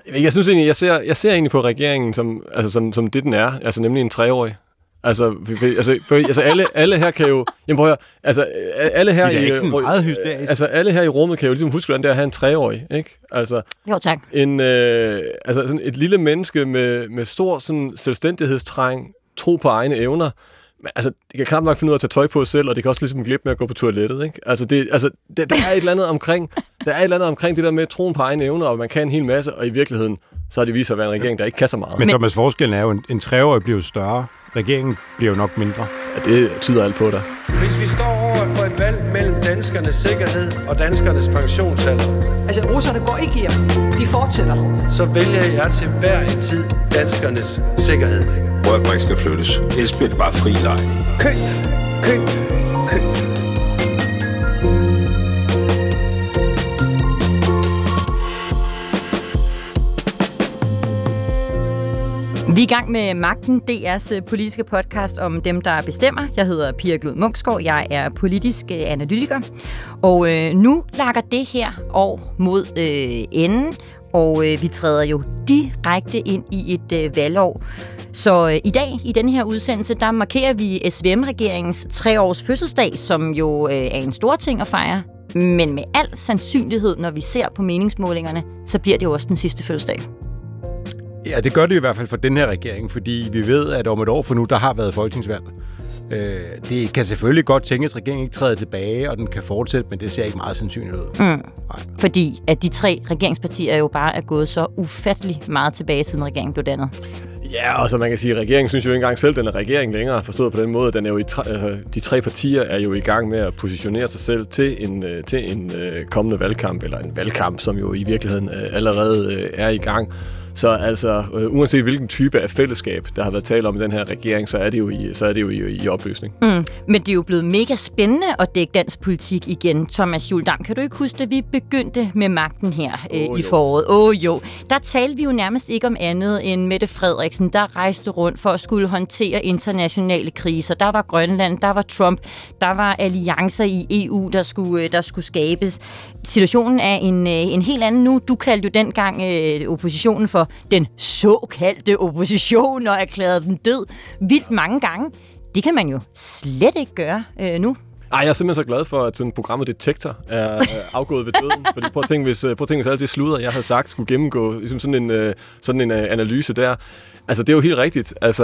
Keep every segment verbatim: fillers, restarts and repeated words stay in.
Jeg synes egentlig, jeg ser, jeg ser egentlig på regeringen som, altså som, som det, den er. Altså nemlig en treårig. Altså, altså, altså alle, alle her kan jo... Jamen prøv at høre, altså alle her, det er i, ikke sådan meget hysterisk. altså, alle her i rummet kan jo ligesom huske, hvordan det er at have en treårig, ikke? Altså, jo, tak. En, øh, altså sådan et lille menneske med, med stor sådan, selvstændighedstræng, tro på egne evner. Men, altså, det kan knap nok finde ud af at tage tøj på selv, og det kan også ligesom glippe med at gå på toilettet, ikke? Altså, det, altså det, der er et eller andet omkring, der er et eller andet omkring det der med troen på egne evner, og man kan en hel masse, og i virkeligheden, så har det vist sig at være en regering, der ikke kan så meget. Men Thomas, forskellen er jo, en, en treårig bliver jo større. Regeringen bliver jo nok mindre. Ja, det tyder alt på dig. Hvis vi står over for et valg mellem danskernes sikkerhed og danskernes pensionsalder... Altså, russerne går ikke hjem. De fortsætter. ...så vælger jeg til hver en tid danskernes sikkerhed. Rørbrik skal flyttes. Ellers bliver det bare fri leg. Køb, køb, køb. Vi er i gang med Magten, D R's politiske podcast om dem, der bestemmer. Jeg hedder Pia Glud Munksgaard, jeg er politisk analytiker. Og øh, nu lakker det her år mod øh, enden, og øh, vi træder jo direkte ind i et øh, valgår. Så øh, i dag, i denne her udsendelse, der markerer vi S V M-regeringens treårs fødselsdag, som jo øh, er en stor ting at fejre. Men med al sandsynlighed, når vi ser på meningsmålingerne, så bliver det jo også den sidste fødselsdag. Ja, det gør det i hvert fald for den her regering, fordi vi ved, at om et år fra nu, der har været folketingsvalg. Øh, det kan selvfølgelig godt tænkes, at regeringen ikke træder tilbage, og den kan fortsætte, men det ser ikke meget sandsynligt ud. Mm. Fordi at de tre regeringspartier jo bare er gået så ufattelig meget tilbage, siden regeringen blev dannet. Ja, og så man kan sige, at regeringen synes jo ikke engang selv, at den er regering længere, forstået på den måde, at den er jo i tre, altså, de tre partier er jo i gang med at positionere sig selv til en, til en uh, kommende valgkamp, eller en valgkamp, som jo i virkeligheden uh, allerede uh, er i gang. Så altså, øh, uanset hvilken type af fællesskab, der har været tale om i den her regering, så er det jo i, så er det jo i, i opløsning. Mm, men det er jo blevet mega spændende at dække dansk politik igen. Thomas Juhl-Dam, kan du ikke huske, at vi begyndte med magten her øh, oh, i foråret? Åh oh, jo. Der talte vi jo nærmest ikke om andet end Mette Frederiksen, der rejste rundt for at skulle håndtere internationale kriser. Der var Grønland, der var Trump, der var alliancer i E U, der skulle, der skulle skabes. Situationen er en, en helt anden nu. Du kaldte jo dengang øh, oppositionen for den såkaldte opposition og erklærede den død vildt mange gange. Det kan man jo slet ikke gøre øh, nu. Ej, jeg er simpelthen så glad for, at sådan programmet Detektor er øh, afgået ved døden. Fordi prøv at tænke, hvis, prøv at tænke, hvis alt det sludder, jeg havde sagt, skulle gennemgå ligesom sådan en, øh, sådan en øh, analyse der. Altså, det er jo helt rigtigt. Altså,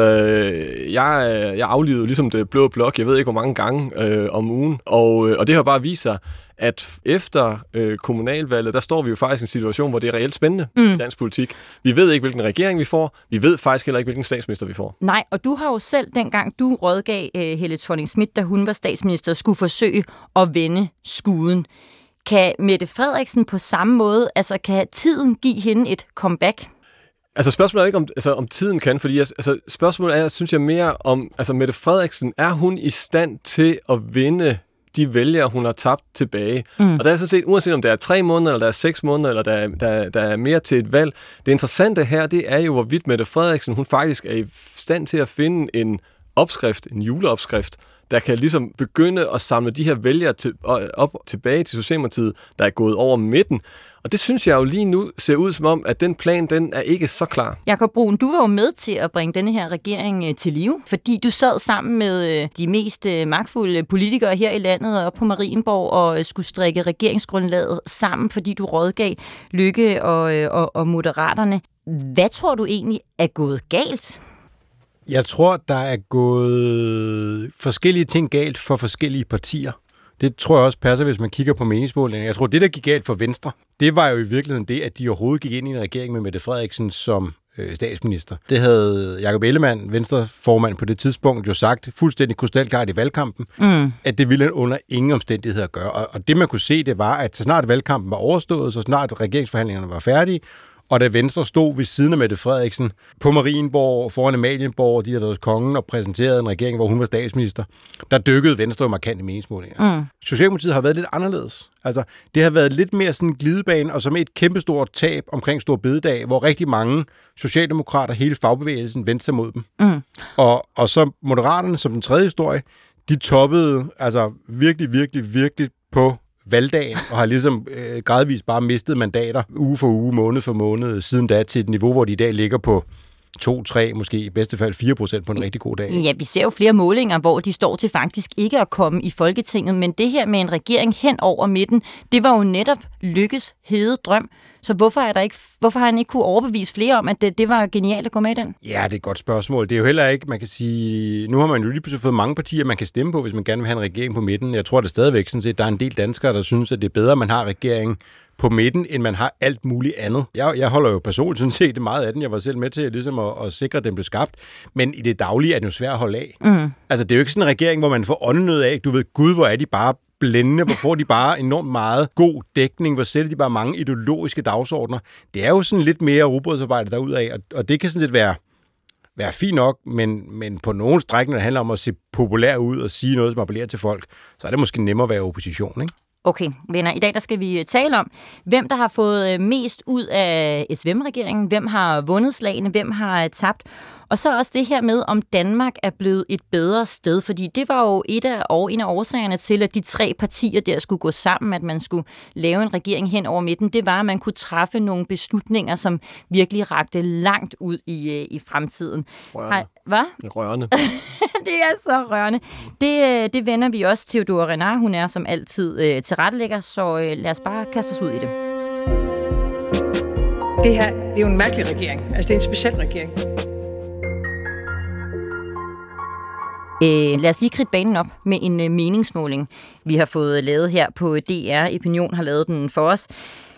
jeg, jeg aflivede ligesom det blå blok, jeg ved ikke hvor mange gange øh, om ugen. Og, og det har bare vist sig, at efter øh, kommunalvalget, der står vi jo faktisk i en situation, hvor det er reelt spændende mm. i dansk politik. Vi ved ikke, hvilken regering vi får. Vi ved faktisk heller ikke, hvilken statsminister vi får. Nej, og du har jo selv, dengang du rådgav øh, Helle Thorning-Schmidt, da hun var statsminister, skulle forsøge at vende skuden. Kan Mette Frederiksen på samme måde, altså kan tiden give hende et comeback? Altså spørgsmålet er ikke, om, altså, om tiden kan, fordi jeg, altså, spørgsmålet er, synes jeg, mere om, altså Mette Frederiksen, er hun i stand til at vinde de vælgere, hun har tabt tilbage. Mm. Og der er sådan set, uanset om der er tre måneder, eller der er seks måneder, eller der er, der, der er mere til et valg. Det interessante her, det er jo, hvorvidt Mette Frederiksen, hun faktisk er i stand til at finde en opskrift, en juleopskrift, der kan ligesom begynde at samle de her vælgere til, op tilbage til Socialdemokratiet, der er gået over midten. Og det synes jeg jo lige nu ser ud som om, at den plan, den er ikke så klar. Jakob Brun, du var jo med til at bringe denne her regering til live, fordi du sad sammen med de mest magtfulde politikere her i landet og på Marienborg og skulle strikke regeringsgrundlaget sammen, fordi du rådgav Løkke og, og, og Moderaterne. Hvad tror du egentlig er gået galt? Jeg tror, der er gået forskellige ting galt for forskellige partier. Det tror jeg også passer, hvis man kigger på meningsmålingerne. Jeg tror, det, der gik galt for Venstre, det var jo i virkeligheden det, at de overhovedet gik ind i en regering med Mette Frederiksen som øh, statsminister. Det havde Jakob Ellemann, Venstre-formand på det tidspunkt, jo sagt fuldstændig krystalklart i valgkampen, mm. at det ville under ingen omstændigheder gøre. Og, og det, man kunne se, det var, at så snart valgkampen var overstået, så snart regeringsforhandlingerne var færdige, og da Venstre stod ved siden af Mette Frederiksen på Marienborg, foran Amalienborg, de havde været hos kongen og præsenteret en regering, hvor hun var statsminister, der dykkede Venstre jo markant i meningsmålinger. Mm. Socialdemokratiet har været lidt anderledes. Altså, det har været lidt mere sådan en glidebane, og som et kæmpestort tab omkring Store Bededag, hvor rigtig mange socialdemokrater, hele fagbevægelsen, vendte sig mod dem. Mm. Og, og så Moderaterne, som den tredje historie, de toppede altså virkelig, virkelig, virkelig på valgdagen, og har ligesom øh, gradvist bare mistet mandater uge for uge, måned for måned, siden da til et niveau, hvor de i dag ligger på to, tre, måske i bedste fald fire procent på en rigtig god dag. Ja, vi ser jo flere målinger, hvor de står til faktisk ikke at komme i Folketinget, men det her med en regering hen over midten, det var jo netop Lykkes hede drøm. Så hvorfor, er der ikke, hvorfor har han ikke kunne overbevise flere om, at det, det var genialt at gå med i den? Ja, det er et godt spørgsmål. Det er jo heller ikke, man kan sige, nu har man jo lige pludselig fået mange partier, man kan stemme på, hvis man gerne vil have en regering på midten. Jeg tror, det er stadigvæk sådan set, der er en del danskere, der synes, at det er bedre, at man har regeringen på midten, end man har alt muligt andet. Jeg, jeg holder jo personligt sådan set meget af den. Jeg var selv med til ligesom at, at sikre, at den blev skabt. Men i det daglige er det jo svært at holde af. Mm. Altså, det er jo ikke sådan en regering, hvor man får åndenød af. Du ved, gud, hvor er de bare blændende, hvor får de bare enormt meget god dækning, hvor sætter de bare mange ideologiske dagsordner. Det er jo sådan lidt mere rugbrødsarbejde derudad, og, og det kan sådan lidt være, være fint nok, men, men på nogle stræk, når det handler om at se populær ud og sige noget, som appellerer til folk, så er det måske nemmere at være opposition, ikke? Okay, venner, i dag der skal vi tale om, hvem der har fået mest ud af S V M-regeringen, hvem har vundet slagene, hvem har tabt, og så også det her med, om Danmark er blevet et bedre sted, fordi det var jo et af, en af årsagerne til, at de tre partier der skulle gå sammen, at man skulle lave en regering hen over midten, det var, at man kunne træffe nogle beslutninger, som virkelig rakte langt ud i, i fremtiden. Rørende. Hvad? Rørende. Det er så rørende. Det, det vender vi også til Theodora Renard. Hun er som altid øh, tilrettelægger, så øh, lad os bare kaste os ud i det. Det her, det er jo en mærkelig regering. Altså, det er en speciel regering. Øh, lad os lige kridte banen op med en øh, meningsmåling, vi har fået lavet her på D R. Opinion har lavet den for os,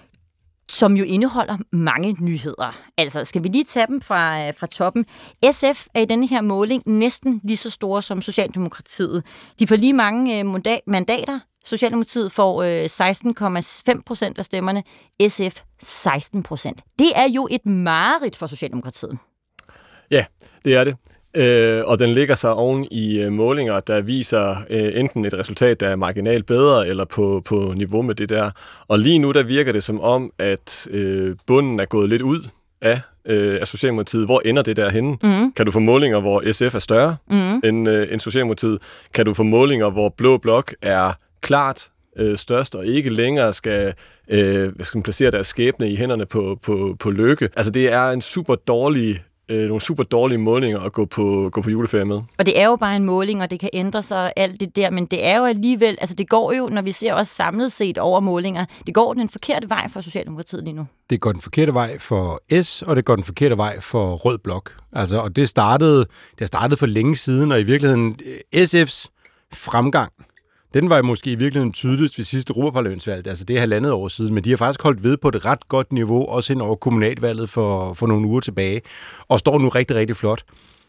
som jo indeholder mange nyheder. Altså, skal vi lige tage dem fra, fra toppen? S F er i denne her måling næsten lige så store som Socialdemokratiet. De får lige mange øh, mandater. Socialdemokratiet får øh, seksten komma fem procent af stemmerne. S F seksten procent. Det er jo et mareridt for Socialdemokratiet. Ja, det er det. Øh, og den ligger sig oven i øh, målinger, der viser øh, enten et resultat, der er marginalt bedre, eller på, på niveau med det der. Og lige nu, der virker det som om, at øh, bunden er gået lidt ud af, øh, af Socialdemokratiet. Hvor ender det der henne? Mm. Kan du få målinger, hvor S F er større mm. end, øh, end Socialdemokratiet? Kan du få målinger, hvor Blå Blok er klart øh, størst, og ikke længere skal, øh, skal placere deres skæbne i hænderne på, på, på Løkke? Altså, det er en super dårlig Øh, nogle super dårlige målinger at gå på, gå på juleferie med. Og det er jo bare en måling, og det kan ændre sig alt det der, men det er jo alligevel, altså det går jo, når vi ser også samlet set over målinger, det går den forkerte vej for Socialdemokratiet lige nu. Det går den forkerte vej for S, og det går den forkerte vej for Rød Blok. Altså, og det startede, det startede for længe siden, og i virkeligheden S F's fremgang, den var måske i virkeligheden tydeligst ved sidste europaparlamentsvalg, altså det er halvandet år siden, men de har faktisk holdt ved på et ret godt niveau, også hen over kommunalvalget for, for nogle uger tilbage, og står nu rigtig, rigtig flot.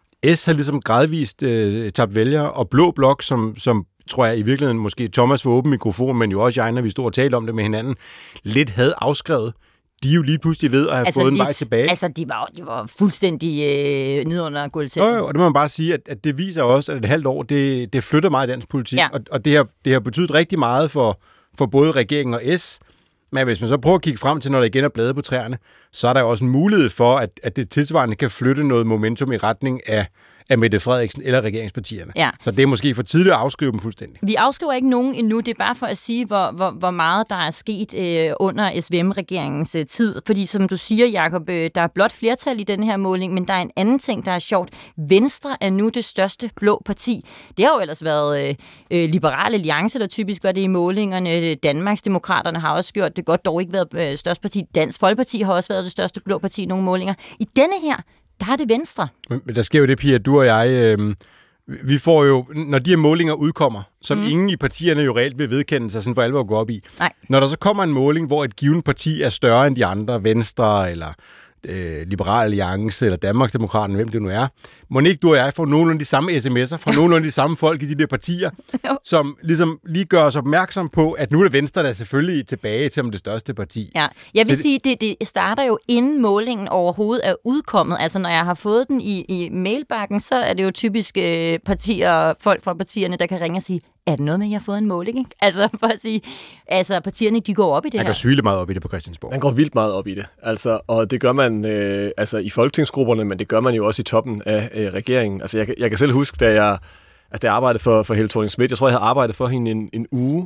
S har ligesom gradvist øh, tabt vælgere, og Blå Blok, som, som tror jeg i virkeligheden måske Thomas for åben mikrofon, men jo også jeg, når vi stod og talte om det med hinanden, lidt havde afskrevet. De er jo lige pludselig ved at have altså fået lidt, en vej tilbage. Altså, de var, de var fuldstændig øh, ned under gulvtæppet. Jo, jo, og det må man bare sige, at, at det viser også, at et halvt år, det, det flytter meget i dansk politik. Ja. Og, og det, har, det har betydet rigtig meget for, for både regeringen og S. Men hvis man så prøver at kigge frem til, når der igen er blade på træerne, så er der jo også en mulighed for, at, at det tilsvarende kan flytte noget momentum i retning af af Mette Frederiksen eller regeringspartierne. Ja. Så det er måske for tidligt at afskrive dem fuldstændig. Vi afskriver ikke nogen endnu, det er bare for at sige, hvor, hvor, hvor meget der er sket øh, under S V M-regeringens øh, tid. Fordi som du siger, Jacob, øh, der er blot flertal i den her måling, men der er en anden ting, der er sjovt. Venstre er nu det største blå parti. Det har jo ellers været øh, Liberal Alliance, der typisk var det i målingerne. Danmarksdemokraterne har også gjort det godt, dog ikke været øh, største parti. Dansk Folkeparti har også været det største blå parti i nogle målinger. I denne her, der er det Venstre. Men, men der sker jo det, Pia, du og jeg, øh, vi får jo, når de her målinger udkommer, som mm. ingen i partierne jo reelt vil vedkende sig sådan for alvor at gå op i. Nej. Når der så kommer en måling, hvor et givet parti er større end de andre, Venstre eller øh, Liberal Alliance eller Danmarksdemokraterne, hvem det nu er, må ikke du og jeg få nogenlunde de samme sms'er fra nogenlunde de samme folk i de der partier, som ligesom lige gør os opmærksom på, at nu er det Venstre, der er selvfølgelig tilbage til det største parti. Ja, jeg vil så sige, det, det starter jo inden målingen overhovedet er udkommet. Altså, når jeg har fået den i, i mailbakken, så er det jo typisk øh, partier, folk fra partierne, der kan ringe og sige, er det noget med, at jeg har fået en måling? Ikke? Altså, for at sige, altså, partierne, de går op i det man her. Man går sygelig meget op i det på Christiansborg. Man går vildt meget op i det. Altså, og det gør man øh, altså, i folketingsgrupperne, men det gør man jo også i toppen af øh, regeringen. Altså, jeg, jeg kan selv huske, da jeg, altså, da jeg arbejdede for, for Helle Thorning-Schmidt, jeg tror, jeg havde arbejdet for hende en, en uge,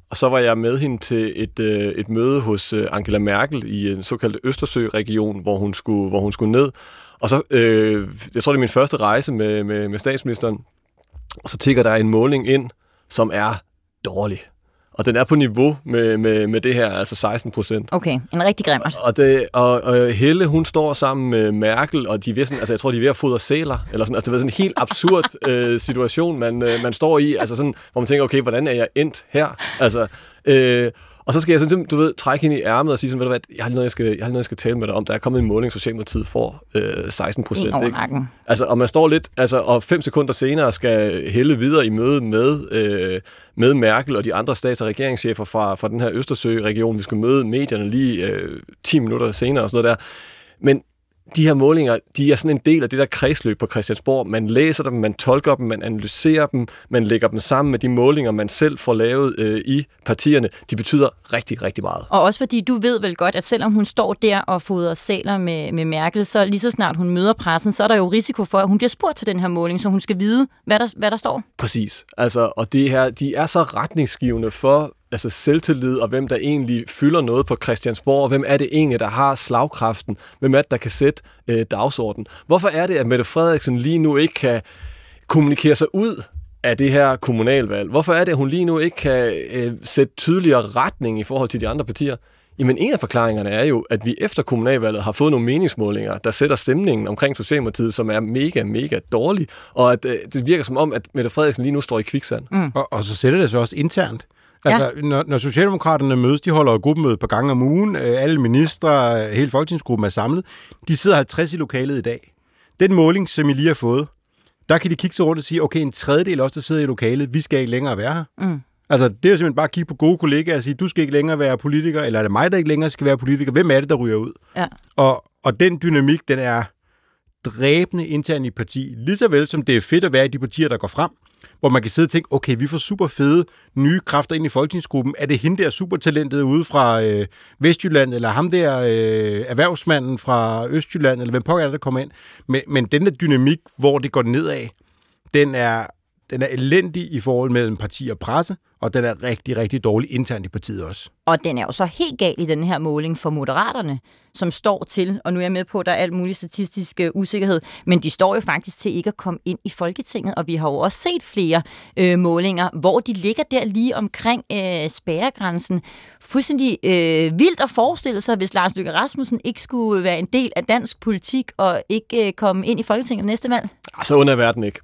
og så var jeg med hende til et, øh, et møde hos øh, Angela Merkel i en såkaldt Østersø-region, hvor hun skulle, hvor hun skulle ned. Og så, øh, jeg tror, det er min første rejse med, med, med statsministeren, og så tigger der en måling ind, som er dårlig. Og den er på niveau med, med, med det her, altså seksten procent. Okay, en rigtig grimmert. Og, det, og, og Helle, hun står sammen med Merkel, og de er ved sådan, altså jeg tror, de er ved at fodre sæler, eller sådan, altså det er sådan en helt absurd øh, situation, man, øh, man står i, altså sådan, hvor man tænker, okay, hvordan er jeg endt her? Altså, øh, og så skal jeg sådan, du ved, trække hende i ærmet og sige sådan, ved du hvad, jeg har noget, jeg skal, jeg har noget, jeg skal tale med dig om. Der er kommet en måling, Socialdemokratiet får øh, seksten procent. Altså, og man står lidt, altså, og fem sekunder senere skal Helle videre i møde med, øh, med Merkel og de andre stats- og regeringschefer fra, fra den her Østersø-region. Vi skal møde medierne lige øh, ti minutter senere og sådan noget der. Men de her målinger, de er sådan en del af det der kredsløb på Christiansborg. Man læser dem, man tolker dem, man analyserer dem, man lægger dem sammen med de målinger, man selv får lavet øh, i partierne. De betyder rigtig, rigtig meget. Og også fordi du ved vel godt, at selvom hun står der og fodrer sæler med, med Merkel, så lige så snart hun møder pressen, så er der jo risiko for, at hun bliver spurgt til den her måling, så hun skal vide, hvad der, hvad der står. Præcis. Altså, og det her, de er så retningsgivende for altså selvtillid, og hvem der egentlig fylder noget på Christiansborg, og hvem er det egentlig, der har slagkraften, hvem er det, der kan sætte øh, dagsordenen. Hvorfor er det, at Mette Frederiksen lige nu ikke kan kommunikere sig ud af det her kommunalvalg? Hvorfor er det, at hun lige nu ikke kan øh, sætte tydeligere retning i forhold til de andre partier? Jamen, en af forklaringerne er jo, at vi efter kommunalvalget har fået nogle meningsmålinger, der sætter stemningen omkring Socialdemokratiet, som er mega, mega dårlig, og at øh, det virker som om, at Mette Frederiksen lige nu står i kviksand. Mm. Og, og så sætter det sig også internt. Altså, ja. når, når Socialdemokraterne mødes, de holder jo gruppemøde på gange om ugen, øh, alle ministre, hele folketingsgruppen er samlet, de sidder halvtreds i lokalet i dag. Den måling, som I lige har fået, der kan de kigge sig rundt og sige, okay, en tredjedel også, der sidder i lokalet, vi skal ikke længere være her. Mm. Altså, det er jo simpelthen bare at kigge på gode kollegaer og sige, du skal ikke længere være politiker, eller er det mig, der ikke længere skal være politiker? Hvem er det, der ryger ud? Ja. Og, og den dynamik, den er dræbende internt i parti, lige så vel som det er fedt at være i de partier, der går frem, hvor man kan sidde og tænke, okay, vi får super fede nye kræfter ind i folketingsgruppen. Er det hende der supertalentet ude fra øh, Vestjylland, eller ham der øh, erhvervsmanden fra Østjylland, eller hvem pokker er det, der kommer ind? Men, men den der dynamik, hvor det går nedad, den er, den er elendig i forhold mellem parti og presse, og den er rigtig, rigtig dårlig internt i partiet også. Og den er jo så helt gal i den her måling for Moderaterne, som står til, og nu er jeg med på, at der er alt mulig statistisk øh, usikkerhed, men de står jo faktisk til ikke at komme ind i Folketinget, og vi har jo også set flere øh, målinger, hvor de ligger der lige omkring øh, spærregrænsen. Fuldstændig øh, vildt at forestille sig, hvis Lars Løkke Rasmussen ikke skulle være en del af dansk politik og ikke øh, komme ind i Folketinget næste valg. Så under verden ikke.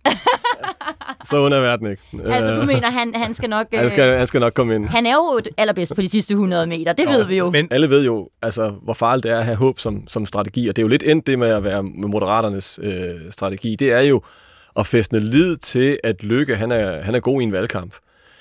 Så under verden ikke. Altså, du mener, han, han skal nok... Øh, han, skal, han skal nok komme ind. Han er jo allerbedst på de sidste hundrede meter, det ved vi jo. Men alle ved jo, altså, hvor farligt det er at have håb som, som strategi, og det er jo lidt endt det med at være med Moderaternes øh, strategi. Det er jo at fæstne lid til, at Løkke, han er, han er god i en valgkamp.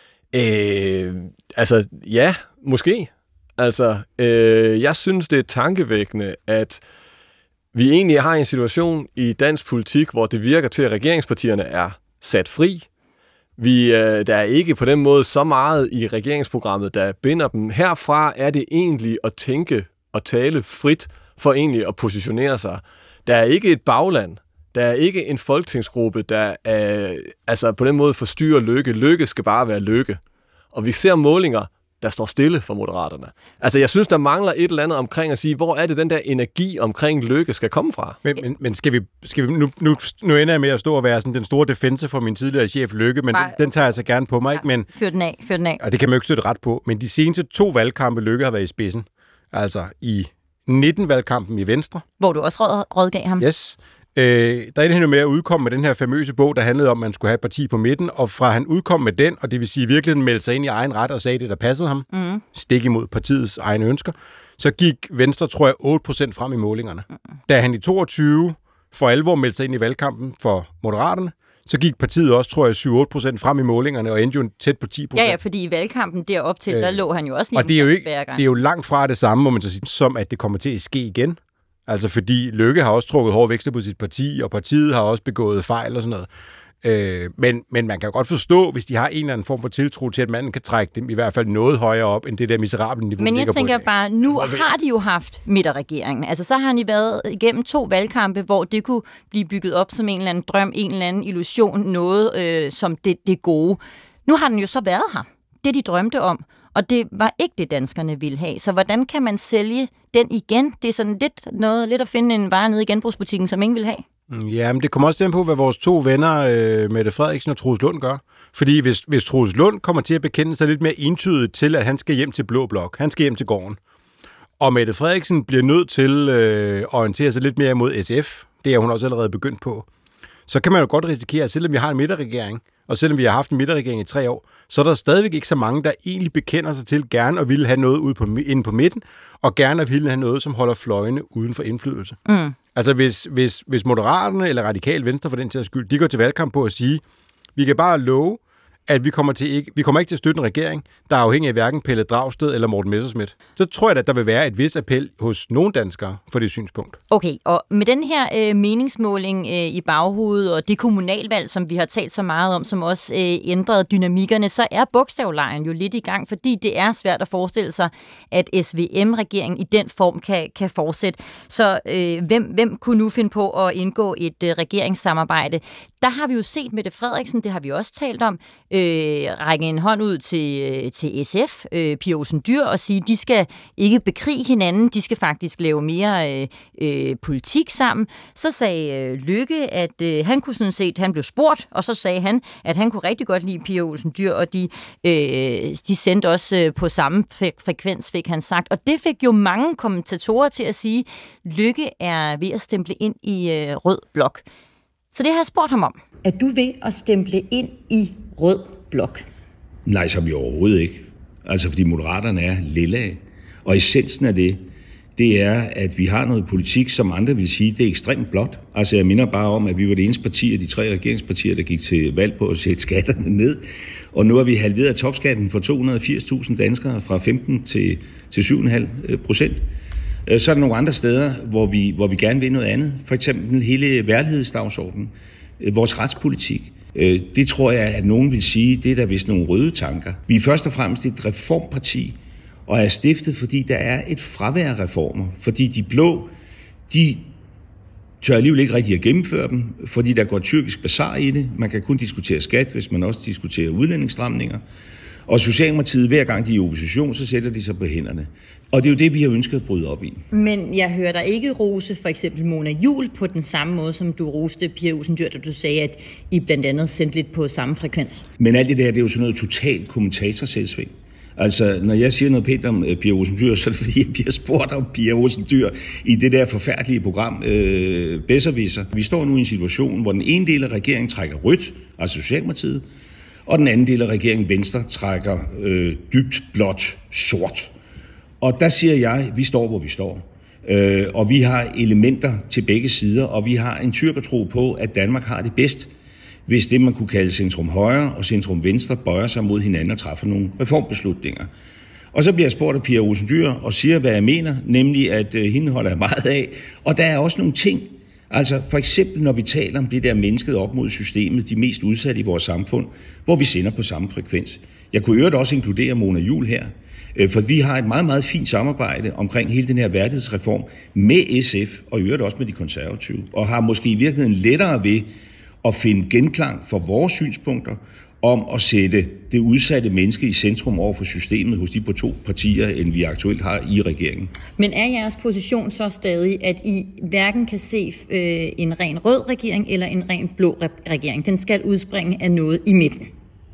Øh, altså, ja, måske. Altså, øh, jeg synes, det er tankevækkende, at vi egentlig har en situation i dansk politik, hvor det virker til, at regeringspartierne er sat fri. Vi, øh, der er ikke på den måde så meget i regeringsprogrammet, der binder dem. Herfra er det egentlig at tænke og tale frit for egentlig at positionere sig. Der er ikke et bagland. Der er ikke en folketingsgruppe, der øh, altså på den måde forstyrrer Løkke. Løkke skal bare være Løkke. Og vi ser målinger, der står stille for Moderaterne. Altså, jeg synes, der mangler et eller andet omkring at sige, hvor er det, den der energi omkring Løkke skal komme fra? Men, men, men skal vi, skal vi nu, nu, nu ender jeg med at stå og være sådan den store defense for min tidligere chef Løkke, men den, den tager jeg så gerne på mig, ikke? Men, fyr den af, fyr den af. Og det kan man jo ikke støtte ret på, men de seneste to valgkampe, Løkke har været i spidsen, altså i nitten-valgkampen i Venstre. Hvor du også råd, rådgav ham. Yes. Øh, der er det med at udkomme med den her famøse bog, der handlede om, at man skulle have et parti på midten, og fra han udkom med den, og det vil sige virkelig meldte sig ind i egen ret og sagde det, der passede ham, mm. stik imod partiets egne ønsker, så gik Venstre, tror jeg, otte procent frem i målingerne. Mm. Da han i toogtyve for alvor meldte sig ind i valgkampen for Moderaterne, så gik partiet også, tror jeg, syv til otte procent frem i målingerne, og endte jo tæt på ti procent. Ja, ja, fordi i valgkampen derop til, øh, der lå han jo også lige. Og det er jo, ikke, det er jo langt fra det samme, må man så sige, som at det kommer til at ske igen. Altså fordi Løkke har også trukket hårde veksler på sit parti, og partiet har også begået fejl og sådan noget. Øh, men, men man kan jo godt forstå, hvis de har en eller anden form for tiltro til, at manden kan trække dem i hvert fald noget højere op, end det der miserable niveau, men jeg tænker bare, nu har de jo haft midterregeringen. Altså så har de været igennem to valgkampe, hvor det kunne blive bygget op som en eller anden drøm, en eller anden illusion, noget øh, som det, det gode. Nu har den jo så været her. Det, de drømte om. Og det var ikke det, danskerne ville have. Så hvordan kan man sælge den igen? Det er sådan lidt noget, lidt at finde en vare nede i genbrugsbutikken, som ingen vil have. Ja, men det kommer også den på, hvad vores to venner, øh, Mette Frederiksen og Troels Lund, gør. Fordi hvis, hvis Troels Lund kommer til at bekende sig lidt mere entydigt til, at han skal hjem til Blå Blok, han skal hjem til gården, og Mette Frederiksen bliver nødt til øh, at orientere sig lidt mere imod S F, det er hun også allerede begyndt på, så kan man jo godt risikere, at selvom vi har en midterregering, og selvom vi har haft en midterregering i tre år, så er der stadigvæk ikke så mange, der egentlig bekender sig til gerne at ville have noget ude på, inde på midten, og gerne at ville have noget, som holder fløjene uden for indflydelse. Mm. Altså hvis, hvis, hvis Moderaterne eller Radikal Venstre for den til skyld, de går til valgkamp på at sige, vi kan bare love, at vi kommer, til ikke, vi kommer ikke til at støtte en regering, der er afhængig af hverken Pelle Dragsted eller Morten Messerschmidt. Så tror jeg, at der vil være et vis appel hos nogle danskere for det synspunkt. Okay, og med den her øh, meningsmåling øh, i baghovedet, og det kommunalvalg, som vi har talt så meget om, som også øh, ændrede dynamikkerne, så er bogstavlejen jo lidt i gang, fordi det er svært at forestille sig, at S V M-regeringen i den form kan, kan fortsætte. Så øh, hvem, hvem kunne nu finde på at indgå et øh, regeringssamarbejde? Der har vi jo set Mette Frederiksen, det har vi også talt om, øh, række en hånd ud til, til S F, øh, Pia Olsen Dyhr, og sige, at de skal ikke bekrige hinanden, de skal faktisk lave mere øh, øh, politik sammen. Så sagde øh, Løkke, at øh, han kunne sådan set, han blev spurgt, og så sagde han, at han kunne rigtig godt lide Pia Olsen Dyhr, og de, øh, de sendte også øh, på samme frekvens, fik han sagt. Og det fik jo mange kommentatorer til at sige, at Løkke er ved at stemple ind i øh, rød blok. Så det har jeg spurgt ham om. Er du ved at stemple ind i rød blok? Nej, så er vi overhovedet ikke. Altså, fordi Moderaterne er lilla. Og essensen af det, det er, at vi har noget politik, som andre vil sige, det er ekstremt blot. Altså, jeg minder bare om, at vi var det eneste parti af de tre regeringspartier, der gik til valg på at sætte skatterne ned. Og nu har vi halveret topskatten for to hundrede og firs tusind danskere fra femten til, til syv komma fem procent. Så er der nogle andre steder, hvor vi, hvor vi gerne vil noget andet. For eksempel hele værdighedsdagsordenen, vores retspolitik. Det tror jeg, at nogen vil sige, det er der vist nogle røde tanker. Vi er først og fremmest et reformparti, og er stiftet, fordi der er et fravær af reformer. Fordi de blå, de tør alligevel ikke rigtig at gennemføre dem, fordi der går tyrkisk bazar i det. Man kan kun diskutere skat, hvis man også diskuterer udlændingsstramninger. Og Socialdemokratiet, hver gang de er i opposition, så sætter de sig på hænderne. Og det er jo det, vi har ønsket at bryde op i. Men jeg hører dig ikke rose for eksempel Mona Juul på den samme måde, som du roste Pia Olsen Dyhr, da du sagde, at I blandt andet sendte lidt på samme frekvens. Men alt det der, det er jo sådan noget totalt kommentatorselsving. Altså, når jeg siger noget pænt om Pia Olsen Dyhr, så er det fordi, jeg bliver spurgt om Pia Olsen Dyhr i det der forfærdelige program, øh, Besserwisser. Vi står nu i en situation, hvor den ene del af regeringen trækker rødt, altså Socialdemokratiet, og den anden del af regeringen, Venstre, trækker øh, dybt blåt sort. Og der siger jeg, vi står, hvor vi står. Øh, og vi har elementer til begge sider, og vi har en tyrkertro på, at Danmark har det bedst, hvis det, man kunne kalde centrum højre og centrum venstre, bøjer sig mod hinanden og træffer nogle reformbeslutninger. Og så bliver jeg spurgt af Pia Olsen Dyhr og siger, hvad jeg mener, nemlig at øh, hende holder jeg meget af. Og der er også nogle ting, altså for eksempel når vi taler om det der mennesket op mod systemet, de mest udsatte i vores samfund, hvor vi sender på samme frekvens. Jeg kunne i øvrigt også inkludere Mona Juul her, for vi har et meget, meget fint samarbejde omkring hele den her værdighedsreform med S F og i øvrigt også med de konservative, og har måske i virkeligheden lettere ved at finde genklang for vores synspunkter om at sætte det udsatte menneske i centrum over for systemet hos de på to partier, end vi aktuelt har i regeringen. Men er jeres position så stadig, at I hverken kan se øh, en ren rød regering eller en ren blå regering? Den skal udspringe af noget i midten.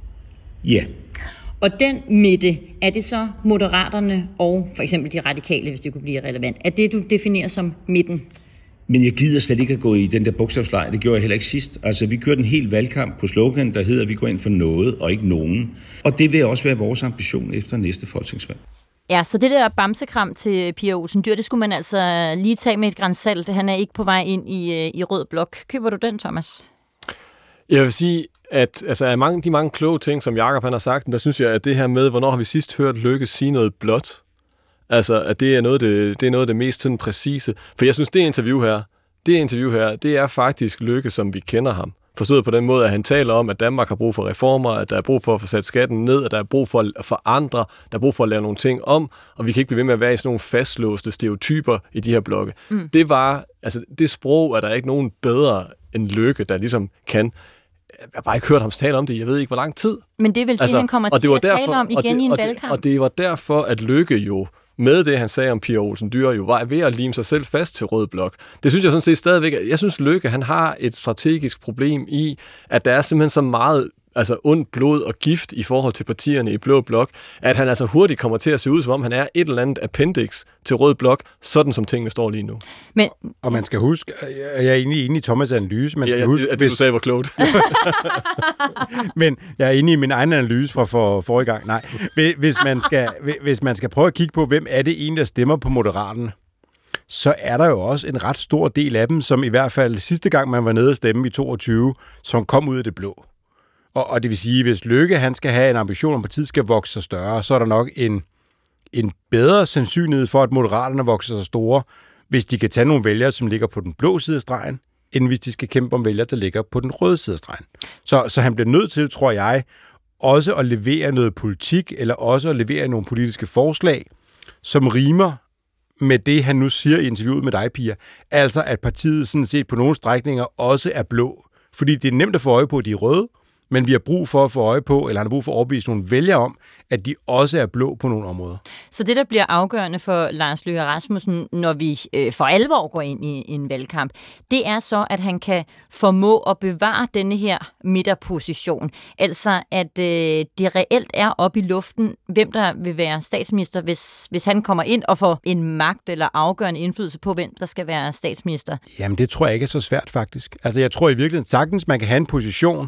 Ja. Og den midte, er det så Moderaterne og for eksempel de radikale, hvis det kunne blive relevant? Er det, du definerer som midten? Men jeg gider slet ikke at gå i den der bogstavsleg. Det gjorde jeg heller ikke sidst. Altså, vi kørte en hel valgkamp på slogan, der hedder, at vi går ind for noget og ikke nogen. Og det vil også være vores ambition efter næste folketingsvalg. Ja, så det der bamsekram til Pia Olsen Dyhr, det skulle man altså lige tage med et gran salt. Han er ikke på vej ind i, i rød blok. Køber du den, Thomas? Jeg vil sige, at altså, af mange, de mange kloge ting, som Jakob han har sagt, der synes jeg, at det her med, hvornår har vi sidst hørt Løkke sige noget blot? Altså, at det er noget det, det, er noget det mest sådan præcise. For jeg synes, det interview her, det interview her, det er faktisk Løkke, som vi kender ham. Forstået på den måde, at han taler om, at Danmark har brug for reformer, at der er brug for at få sat skatten ned, at der er brug for at forandre, der er brug for at lave nogle ting om, og vi kan ikke blive ved med at være i sådan nogle fastlåste stereotyper i de her blokke. Mm. Det var, altså det sprog er der ikke nogen bedre end Løkke, der ligesom kan Jeg har bare ikke hørt ham tale om det, jeg ved ikke, hvor lang tid. Men det er vel det, altså, han kommer til at derfor, tale om igen det, i en og valgkamp. Det, og det var derfor, at Løkke jo, med det, han sagde om Pia Olsen Dyhr, jo var ved at lime sig selv fast til rød blok. Det synes jeg sådan set stadigvæk. Jeg synes, Løkke, han har et strategisk problem i, at der er simpelthen så meget altså ondt blod og gift i forhold til partierne i blå blok, at han altså hurtigt kommer til at se ud, som om han er et eller andet appendix til rød blok, sådan som tingene står lige nu. Men, og man skal huske, jeg er egentlig enig i Thomas' analyse, man skal ja, huske, at hvis... du sagde var klogt. Men jeg er enig i min egen analyse fra for, forrige gang. Nej, hvis man, skal, hvis man skal prøve at kigge på, hvem er det egentlig, der stemmer på Moderaterne, så er der jo også en ret stor del af dem, som i hvert fald sidste gang, man var nede at stemme i toogtyve, som kom ud af det blå. Og, og det vil sige, hvis Løkke han skal have en ambition om, at partiet skal vokse sig større, så er der nok en, en bedre sandsynlighed for, at Moderaterne vokser sig store, hvis de kan tage nogle vælgere, som ligger på den blå side af stregen, end hvis de skal kæmpe om vælgere, der ligger på den røde side af stregen. Så, så han bliver nødt til, tror jeg, også at levere noget politik, eller også at levere nogle politiske forslag, som rimer med det, han nu siger i interviewet med dig, Pia. Altså, at partiet sådan set på nogle strækninger også er blå. Fordi det er nemt at få øje på, at de er røde, men vi har brug for at få øje på, eller han har brug for at overbevise nogle vælgere om, at de også er blå på nogle områder. Så det, der bliver afgørende for Lars Løkke Rasmussen, når vi øh, for alvor går ind i, i en valgkamp, det er så, at han kan formå at bevare denne her midterposition. Altså, at øh, det reelt er op i luften, hvem der vil være statsminister, hvis, hvis han kommer ind og får en magt eller afgørende indflydelse på, hvem der skal være statsminister. Jamen, det tror jeg ikke er så svært, faktisk. Altså, jeg tror i virkeligheden sagtens, man kan have en position,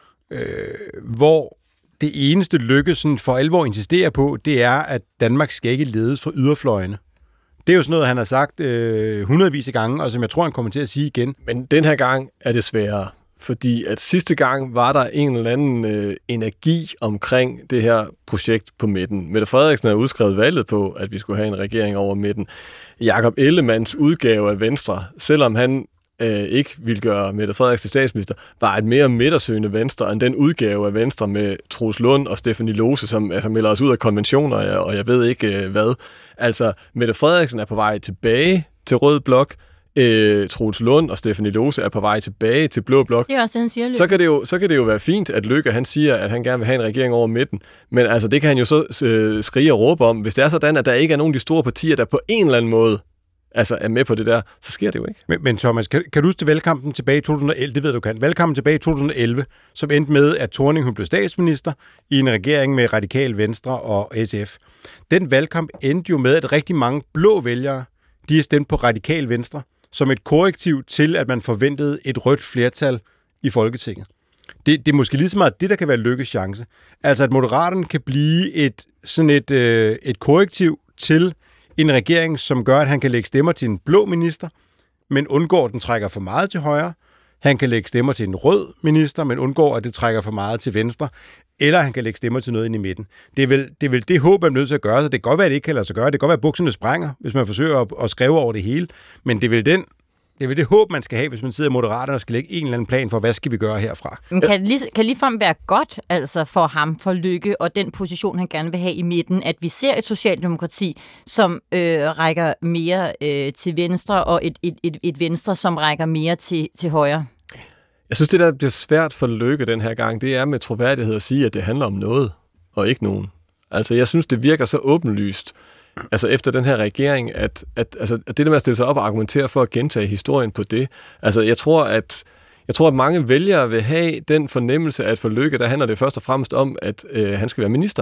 Øh, hvor det eneste Løkke sådan for alvor insisterer på, det er, at Danmark skal ikke ledes fra yderfløjene. Det er jo sådan noget, han har sagt øh, hundredvis af gange, og som jeg tror, han kommer til at sige igen. Men den her gang er det sværere, fordi at sidste gang var der en eller anden øh, energi omkring det her projekt på midten. Mette Frederiksen havde udskrevet valget på, at vi skulle have en regering over midten. Jakob Ellemanns udgave af Venstre, selvom han Øh, ikke ville gøre Mette Frederiksen til statsminister, var et mere midtersøgende Venstre end den udgave af Venstre med Troels Lund og Stephanie Lose, som altså, melder os ud af konventioner, og jeg, og jeg ved ikke øh, hvad. Altså, Mette Frederiksen er på vej tilbage til rød blok, øh, Troels Lund og Stephanie Lose er på vej tilbage til blå blok. Det er også det, han siger, Løkke. Så kan det jo, så kan det jo være fint, at Løkke han siger, at han gerne vil have en regering over midten, men altså, det kan han jo så øh, skrige og råbe om. Hvis det er sådan, at der ikke er nogen af de store partier, der på en eller anden måde altså er med på det der, så sker det jo ikke. Men, men Thomas, kan, kan du huske valgkampen tilbage i to tusind og elleve? Det ved du kan. Valgkampen tilbage i to tusind og elleve, som endte med, at Thorning hun blev statsminister i en regering med Radikal Venstre og S F. Den valgkamp endte jo med, at rigtig mange blå vælgere, de er stemt på Radikal Venstre, som et korrektiv til, at man forventede et rødt flertal i Folketinget. Det, det er måske lige så meget det, der kan være Løkkes chance. Altså, at Moderaterne kan blive et, sådan et, øh, et korrektiv til en regering, som gør, at han kan lægge stemmer til en blå minister, men undgår, at den trækker for meget til højre. Han kan lægge stemmer til en rød minister, men undgår, at det trækker for meget til venstre. Eller han kan lægge stemmer til noget ind i midten. Det er vel det, er vel det håb, man er nødt til at gøre. Så det kan godt være, at det ikke kan lade sig gøre. Det kan godt være, at bukserne sprænger, hvis man forsøger at, at skrive over det hele. Men det er vel den Det er vel det håb, man skal have, hvis man sidder i Moderaterne og skal lægge en eller anden plan for, hvad skal vi gøre herfra. Men kan det lige, kan ligefrem være godt altså for ham, for Løkke og den position, han gerne vil have i midten, at vi ser et socialdemokrati, som øh, rækker mere øh, til venstre, og et, et, et, et venstre, som rækker mere til, til højre? Jeg synes, det der bliver svært for Løkke den her gang, det er med troværdighed at sige, at det handler om noget, og ikke nogen. Altså, jeg synes, det virker så åbenlyst, altså efter den her regering, at, at, altså, at det der med at stille sig op og argumentere for at gentage historien på det, altså jeg tror, at jeg tror, at mange vælgere vil have den fornemmelse, at for Løkke, der handler det først og fremmest om, at øh, han skal være minister.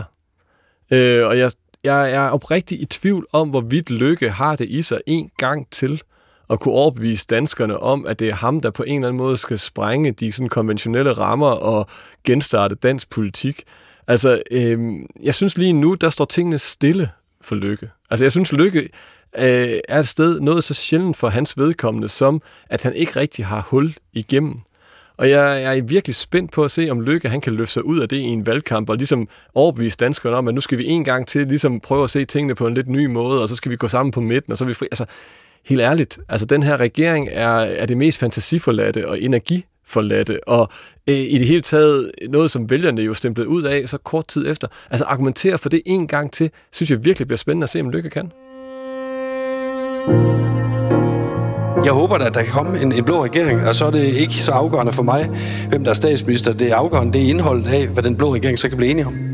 Øh, og jeg, jeg er oprigtig i tvivl om, hvorvidt Løkke har det i sig en gang til at kunne overbevise danskerne om, at det er ham, der på en eller anden måde skal sprænge de sådan konventionelle rammer og genstarte dansk politik. Altså, øh, jeg synes lige nu, der står tingene stille for Løkke. Altså, jeg synes, Løkke øh, er et sted noget så sjældent for hans vedkommende, som at han ikke rigtig har hul igennem. Og jeg, jeg er virkelig spændt på at se, om Løkke han kan løfte sig ud af det i en valgkamp, og ligesom overbevise danskerne om, at nu skal vi en gang til ligesom prøve at se tingene på en lidt ny måde, og så skal vi gå sammen på midten, og så er vi fri. Altså, helt ærligt, altså den her regering er, er det mest fantasiforladte og energiforladte, og øh, i det hele taget noget, som vælgerne jo stemplede ud af så kort tid efter. Altså argumentere for det en gang til, synes jeg virkelig bliver spændende at se, om Løkke kan. Jeg håber da, at der kan komme en, en blå regering, og så er det ikke så afgørende for mig, hvem der er statsminister. Det er afgørende, det er indholdet af, hvad den blå regering så kan blive enige om.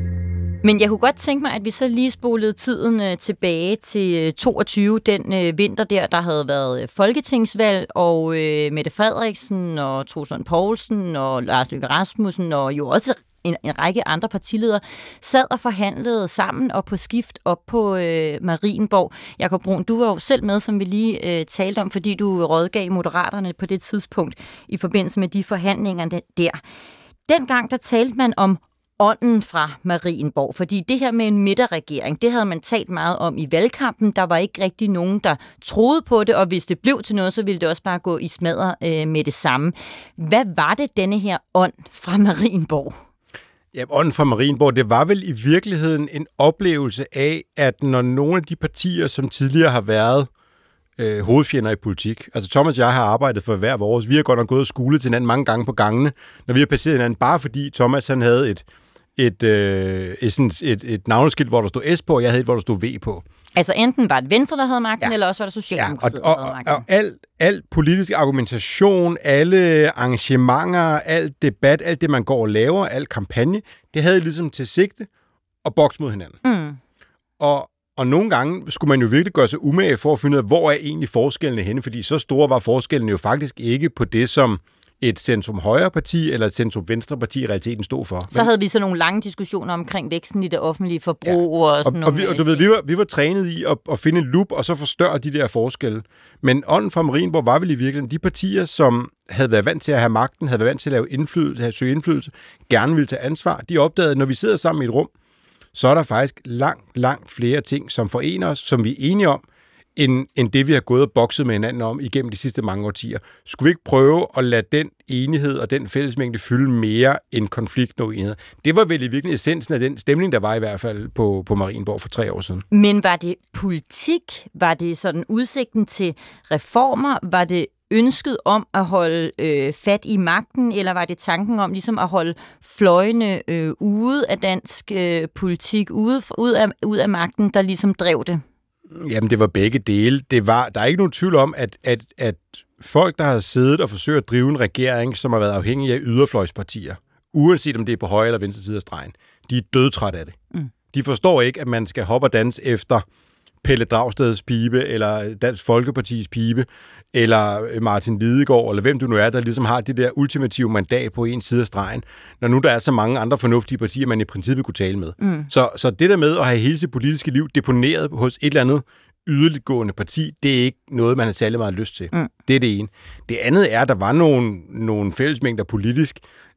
Men jeg kunne godt tænke mig, at vi så lige spolede tiden øh, tilbage til øh, toogtyve, den øh, vinter der, der havde været øh, folketingsvalg, og øh, Mette Frederiksen og Troels Lund Poulsen og Lars Løkke Rasmussen og jo også en, en række andre partiledere sad og forhandlede sammen og på skift op på øh, Marienborg. Jakob Bruun, du var jo selv med, som vi lige øh, talte om, fordi du rådgav Moderaterne på det tidspunkt i forbindelse med de forhandlinger der. Dengang der talte man om ånden fra Marienborg, fordi det her med en midterregering, det havde man talt meget om i valgkampen. Der var ikke rigtig nogen, der troede på det, og hvis det blev til noget, så ville det også bare gå i smadder øh, med det samme. Hvad var det, denne her ånd fra Marienborg? Ja, ånden fra Marienborg, det var vel i virkeligheden en oplevelse af, at når nogle af de partier, som tidligere har været øh, hovedfjender i politik, altså Thomas og jeg har arbejdet for hver vores, vi har godt nok gået og skulet til hinanden mange gange på gangene, når vi har passeret hinanden, bare fordi Thomas han havde et Et, øh, et, et, et navneskilt, hvor der stod S på, og jeg havde et, hvor der stod V på. Altså enten var det Venstre, der havde magten, ja. Eller også var det Socialdemokratiet, ja, og, der havde magten. Og, og, og al, al politisk argumentation, alle arrangementer, alt debat, alt det, man går og laver, al kampagne, det havde ligesom til sigte at bokse mod hinanden. Mm. Og, og nogle gange skulle man jo virkelig gøre sig umage for at finde ud af, hvor er egentlig forskellene henne, fordi så store var forskellene jo faktisk ikke på det, som et centrum-højre-parti eller et centrum-venstre-parti i realiteten stod for. Så havde vi så nogle lange diskussioner omkring væksten i det offentlige forbrug ja. og sådan og, noget. Og, vi, og du ved, vi var, vi var trænet i at, at finde en lup og så forstørre de der forskelle. Men ånden fra Marienborg var vel i virkeligheden de partier, som havde været vant til at have magten, havde været vant til at lave indflydelse, have søge indflydelse, gerne ville tage ansvar. De opdagede, at når vi sidder sammen i et rum, så er der faktisk langt, langt flere ting, som forener os, som vi er enige om, end, end det, vi har gået og bokset med hinanden om igennem de sidste mange årtier. Skulle vi ikke prøve at lade den enighed og den fællesmængde fylde mere end konflikt og uenighed? Det var vel i virkeligheden essensen af den stemning, der var i hvert fald på, på Marienborg for tre år siden. Men var det politik? Var det sådan udsigten til reformer? Var det ønsket om at holde øh, fat i magten, eller var det tanken om ligesom at holde fløjene øh, ude af dansk øh, politik, ude, ud, af, ud af magten, der ligesom drev det? Jamen, det var begge dele. Det var, der er ikke nogen tvivl om, at, at, at folk, der har siddet og forsøgt at drive en regering, som har været afhængige af yderfløjspartier, uanset om det er på højre eller venstre side af stregen, de er dødtrætte af det. Mm. De forstår ikke, at man skal hoppe og danse efter Pelle Dragsteds pibe, eller Dansk Folkepartis pibe, eller Martin Lidegaard, eller hvem du nu er, der ligesom har det der ultimative mandat på en side af stregen, når nu der er så mange andre fornuftige partier, man i princippet kunne tale med. Mm. Så, så det der med at have hele sit politiske liv deponeret hos et eller andet yderliggående parti, det er ikke noget, man har særlig meget lyst til. Mm. Det er det ene. Det andet er, at der var nogle, nogle fællesmængder politisk.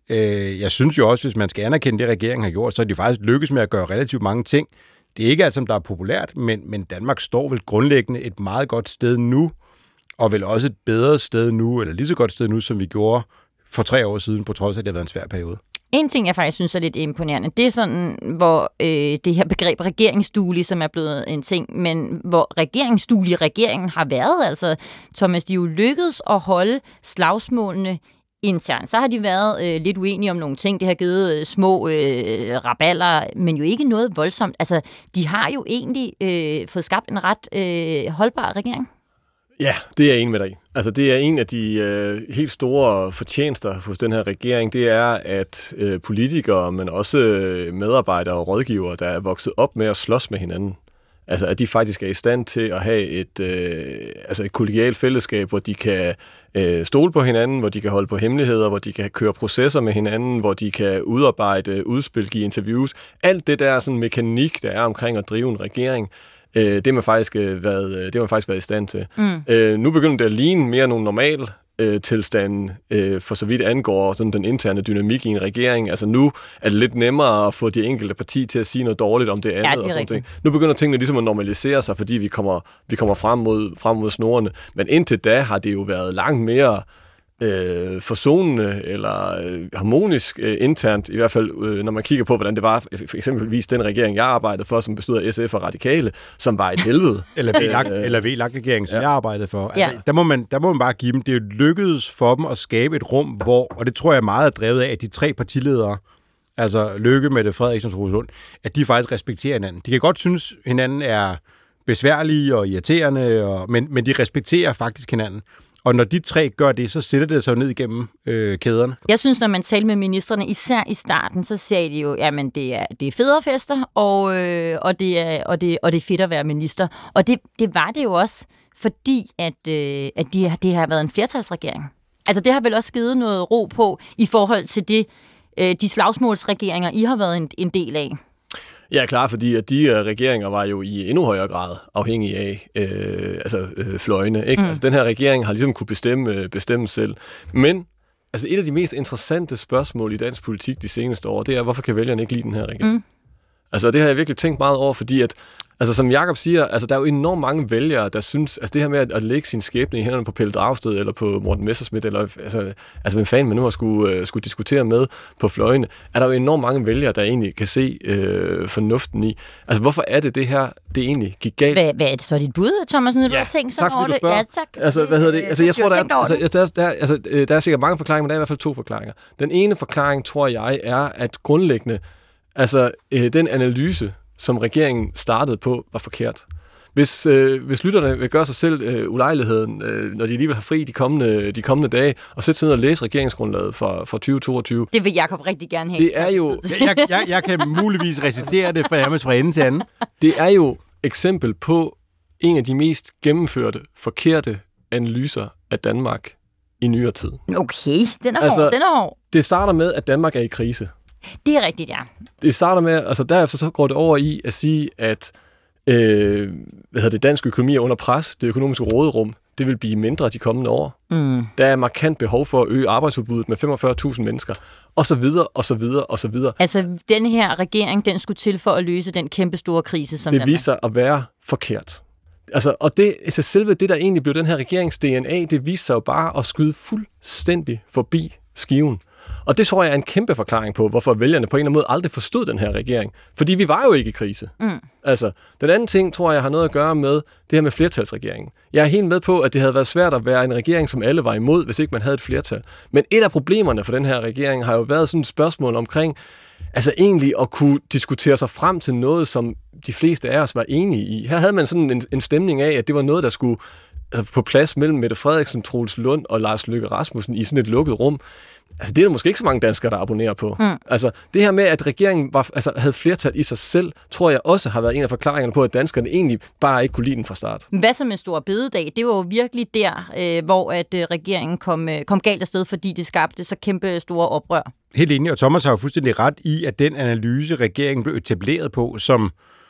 Jeg synes jo også, hvis man skal anerkende det, regeringen har gjort, så er de faktisk lykkes med at gøre relativt mange ting. Det er ikke alt, som der er populært, men, men Danmark står vel grundlæggende et meget godt sted nu, og vel også et bedre sted nu, eller lige så godt sted nu, som vi gjorde for tre år siden, på trods af, at det har været en svær periode. En ting, jeg faktisk synes er lidt imponerende, det er sådan, hvor øh, det her begreb regeringsduelig, som er blevet en ting, men hvor regeringsduelig regeringen har været, altså Thomas, de er jo lykkedes at holde slagsmålene internt. Så har de været øh, lidt uenige om nogle ting. Det har givet øh, små øh, raballer, men jo ikke noget voldsomt. Altså, de har jo egentlig øh, fået skabt en ret øh, holdbar regering. Ja, det er jeg enig med dig i. Altså, det er en af de øh, helt store fortjenester hos den her regering, det er, at øh, politikere, men også øh, medarbejdere og rådgivere, der er vokset op med at slås med hinanden, altså at de faktisk er i stand til at have et, øh, altså et kollegialt fællesskab, hvor de kan øh, stole på hinanden, hvor de kan holde på hemmeligheder, hvor de kan køre processer med hinanden, hvor de kan udarbejde udspil, give interviews. Alt det der sådan mekanik, der er omkring at drive en regering, øh, det har man faktisk øh, været, det har man faktisk været i stand til. Mm. Øh, nu begynder det at ligne mere nogle normale øh, tilstanden, øh, for så vidt angår sådan den interne dynamik i en regering. Altså nu er det lidt nemmere at få de enkelte parti til at sige noget dårligt om det andet. Ja, det og sådan ting. rigtigt. Nu begynder tingene ligesom at normalisere sig, fordi vi kommer, vi kommer frem mod, frem mod snorene. Men indtil da har det jo været langt mere øh, forsonende eller øh, harmonisk øh, internt, i hvert fald øh, når man kigger på, hvordan det var for eksempelvis den regering, jeg arbejdede for, som bestod af S F og Radikale, som var et helvede. eller V L A K-regeringen, som ja. jeg arbejdede for. Ja. Altså, der, må man, der må man bare give dem, det lykkedes for dem at skabe et rum, hvor, og det tror jeg meget er drevet af, at de tre partiledere, altså Løkke, Mette Frederiksen og Troels Lund, at de faktisk respekterer hinanden. De kan godt synes, hinanden er besværlige og irriterende, og, men, men de respekterer faktisk hinanden. Og når de tre gør det, så sætter det sig ned igennem øh, kæderne. Jeg synes, når man taler med ministerne, især i starten, så sagde de jo, jamen det er, det er federe fester, og, øh, og, det er, og, det, og det er fedt at være minister. Og det, det var det jo også, fordi at, øh, at de, det har været en flertalsregering. Altså det har vel også givet noget ro på i forhold til det, øh, de slagsmålsregeringer, I har været en, en del af. Ja, klar, fordi at de uh, regeringer var jo i endnu højere grad afhængige af øh, altså, øh, fløjene. Ikke? Mm. Altså, den her regering har ligesom kunne bestemme, øh, bestemme selv. Men altså, et af de mest interessante spørgsmål i dansk politik de seneste år, det er, hvorfor kan vælgerne ikke lide den her regering? Mm. Altså, det har jeg virkelig tænkt meget over, fordi at, altså, som Jakob siger, altså, der er jo enormt mange vælgere, der synes, altså det her med at, at lægge sin skæbne i hænderne på Pelle Dragsted, eller på Morten Messerschmidt, eller altså, altså hvem fanden man nu har skulle, uh, skulle diskutere med på fløjene, er der jo enormt mange vælgere, der egentlig kan se øh, fornuften i. Altså, hvorfor er det det her, det egentlig gik galt? Hvad, hvad er det så dit bud, Thomas, når du ja, har tænkt sådan over det? Ja, tak. Altså, hvad hedder det? Altså, jeg tror, der er, altså, der, der, altså, der er sikkert mange forklaringer, men der er i hvert fald to forklaringer. Den ene forklaring, tror jeg, er, at grundlæggende, altså, øh, den analyse, som regeringen startede på, var forkert. Hvis, øh, hvis lytterne vil gøre sig selv øh, ulejligheden, øh, når de alligevel har fri de kommende, de kommende dage, og sætte sig ned og læse regeringsgrundlaget for, for tyve toogtyve. Det vil Jakob rigtig gerne have. Det er jo... jeg, jeg, jeg kan muligvis recitere det fra nærmest fra ende til anden. Det er jo eksempel på en af de mest gennemførte, forkerte analyser af Danmark i nyere tid. Okay, den er altså, hård, den er hård. Det starter med, at Danmark er i krise. Det er rigtigt, ja. Det starter med, altså derefter så går det over i at sige, at øh, hvad hedder det, dansk økonomi er under pres, det økonomiske råderum, det vil blive mindre de kommende år. Mm. Der er markant behov for at øge arbejdsudbuddet med femogfyrre tusind mennesker, og så videre, og så videre, og så videre. Altså, den her regering, den skulle til for at løse den kæmpe store krise, som det viser sig at være forkert. Altså, og det, altså selve det, der egentlig blev den her regerings D N A, det viser sig jo bare at skyde fuldstændig forbi skiven. Og det tror jeg er en kæmpe forklaring på, hvorfor vælgerne på en eller anden måde aldrig forstod den her regering. Fordi vi var jo ikke i krise. Mm. Altså, den anden ting, tror jeg, har noget at gøre med det her med flertalsregeringen. Jeg er helt med på, at det havde været svært at være en regering, som alle var imod, hvis ikke man havde et flertal. Men et af problemerne for den her regering har jo været sådan et spørgsmål omkring, altså egentlig at kunne diskutere sig frem til noget, som de fleste af os var enige i. Her havde man sådan en, en stemning af, at det var noget, der skulle altså, på plads mellem Mette Frederiksen, Troels Lund og Lars Løkke Rasmussen i sådan et lukket rum. Altså, det er der måske ikke så mange danskere, der abonnerer på. Mm. Altså, det her med, at regeringen var, altså, havde flertal i sig selv, tror jeg også har været en af forklaringerne på, at danskerne egentlig bare ikke kunne lide den fra start. Hvad som en stor bededag? Det var jo virkelig der, øh, hvor at, øh, regeringen kom, øh, kom galt afsted, fordi det skabte så kæmpe store oprør. Helt enig, og Thomas har jo fuldstændig ret i, at den analyse, regeringen blev etableret på, som,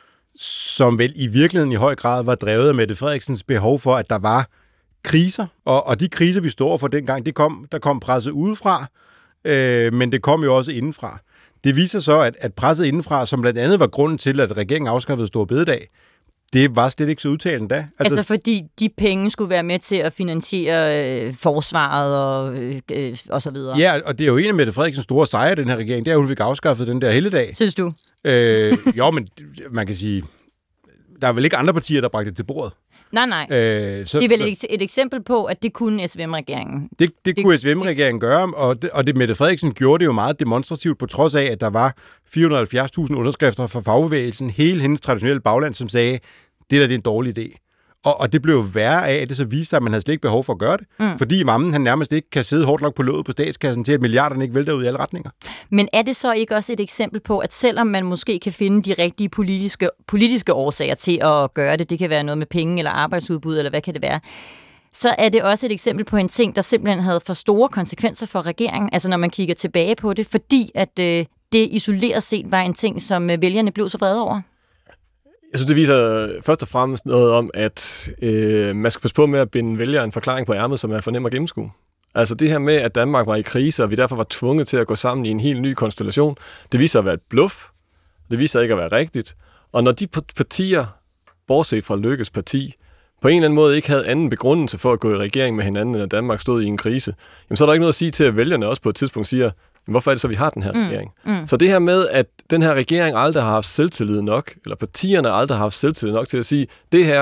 som vel i virkeligheden i høj grad var drevet af Mette Frederiksens behov for, at der var kriser, og, og de kriser, vi står for dengang, det kom, der kom presset udefra, øh, men det kom jo også indenfra. Det viser så, at, at presset indenfra, som blandt andet var grunden til, at regeringen afskaffede Store Bededag, det var slet ikke så udtalende da. Altså, altså fordi de penge skulle være med til at finansiere øh, forsvaret og, øh, og så videre. Ja, og det er jo en af Mette Frederiksens store sejre, den her regering, det er, at hun fik afskaffet den der helligdag. Synes du? Øh, jo, men man kan sige, der er vel ikke andre partier, der bragte det til bordet. Nej, nej. Øh, så, det er vel et, et eksempel på, at det kunne S V M-regeringen. Det, det, det kunne S V M-regeringen gøre, og det, og det Mette Frederiksen gjorde det jo meget demonstrativt, på trods af, at der var fire hundrede og halvfjerds tusind underskrifter fra fagbevægelsen, hele hendes traditionelle bagland, som sagde, det der det er en dårlig idé. Og, og det blev værre af, at det så viste sig, at man havde slet ikke behov for at gøre det. Mm. Fordi mammen, han nærmest ikke kan sidde hårdt nok på låget på statskassen til, at milliarderne ikke vælter ud i alle retninger. Men er det så ikke også et eksempel på, at selvom man måske kan finde de rigtige politiske, politiske årsager til at gøre det, det kan være noget med penge eller arbejdsudbud, eller hvad kan det være, så er det også et eksempel på en ting, der simpelthen havde for store konsekvenser for regeringen, altså når man kigger tilbage på det, fordi at øh, det isoleret set var en ting, som øh, vælgerne blev så vrede over? Jeg synes, det viser først og fremmest noget om, at øh, man skal passe på med at binde vælgere en forklaring på ærmet, som er for nem at gennemskue. Altså det her med, at Danmark var i krise, og vi derfor var tvunget til at gå sammen i en helt ny konstellation, det viser at være et bluff. Det viser ikke at være rigtigt. Og når de partier, bortset fra Løkkes parti, på en eller anden måde ikke havde anden begrundelse for at gå i regering med hinanden, end at Danmark stod i en krise, jamen så er der ikke noget at sige til, at vælgerne også på et tidspunkt siger, hvorfor er det så, vi har den her mm, regering? Mm. Så det her med, at den her regering aldrig har haft selvtillid nok, eller partierne aldrig har haft selvtillid nok til at sige, det her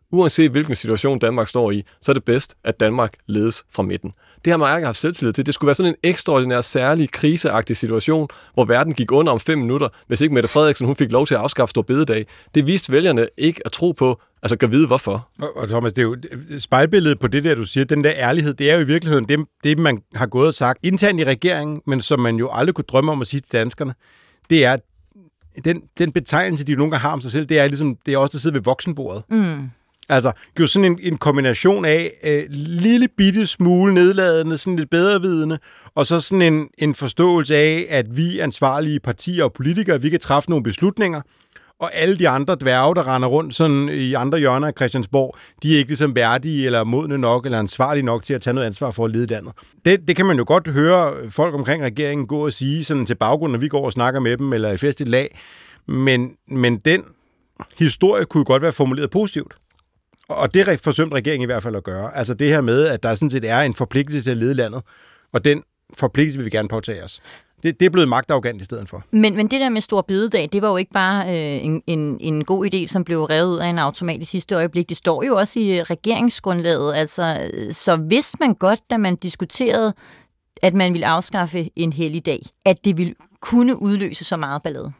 uanset hvilken situation Danmark står i, så er det bedst, at Danmark ledes fra midten. Det har man ikke haft selvtillid til. Det skulle være sådan en ekstraordinær, særlig, kriseagtig situation, hvor verden gik under om fem minutter, hvis ikke Mette Frederiksen hun fik lov til at afskaffe Store Bededag. Det viste vælgerne ikke at tro på, altså kan vide hvorfor. Og, og Thomas, det er jo spejlbilledet på det der, du siger, den der ærlighed, det er jo i virkeligheden det, det man har gået og sagt internt i regeringen, men som man jo aldrig kunne drømme om at sige til danskerne, det er, den, den betegnelse, de nogle gange har om sig selv, det er ligesom, det er også der sidder ved voksenbordet. Mm. Altså, det er jo sådan en, en kombination af øh, lille bitte smule nedladende, sådan lidt bedrevidende, og så sådan en, en forståelse af, at vi ansvarlige partier og politikere, vi kan træffe nogle beslutninger, og alle de andre dværge, der render rundt sådan i andre hjørner af Christiansborg, de er ikke ligesom værdige eller modne nok eller ansvarlige nok til at tage noget ansvar for at lede landet. Det, det kan man jo godt høre folk omkring regeringen gå og sige sådan til baggrund, når vi går og snakker med dem eller i fest i lag, men, men den historie kunne godt være formuleret positivt. Og det forsømte regeringen i hvert fald at gøre. Altså det her med, at der sådan set er en forpligtelse til at lede landet, og den forpligtelse vil vi gerne påtage os. Det, det er blevet magtarrogant i stedet for. Men, men det der med Store Bededag, det var jo ikke bare øh, en, en, en god idé, som blev revet ud af en automat i sidste øjeblik. Det står jo også i regeringsgrundlaget. Altså, så vidste man godt, da man diskuterede, at man ville afskaffe en helligdag, at det ville kunne udløse så meget ballade.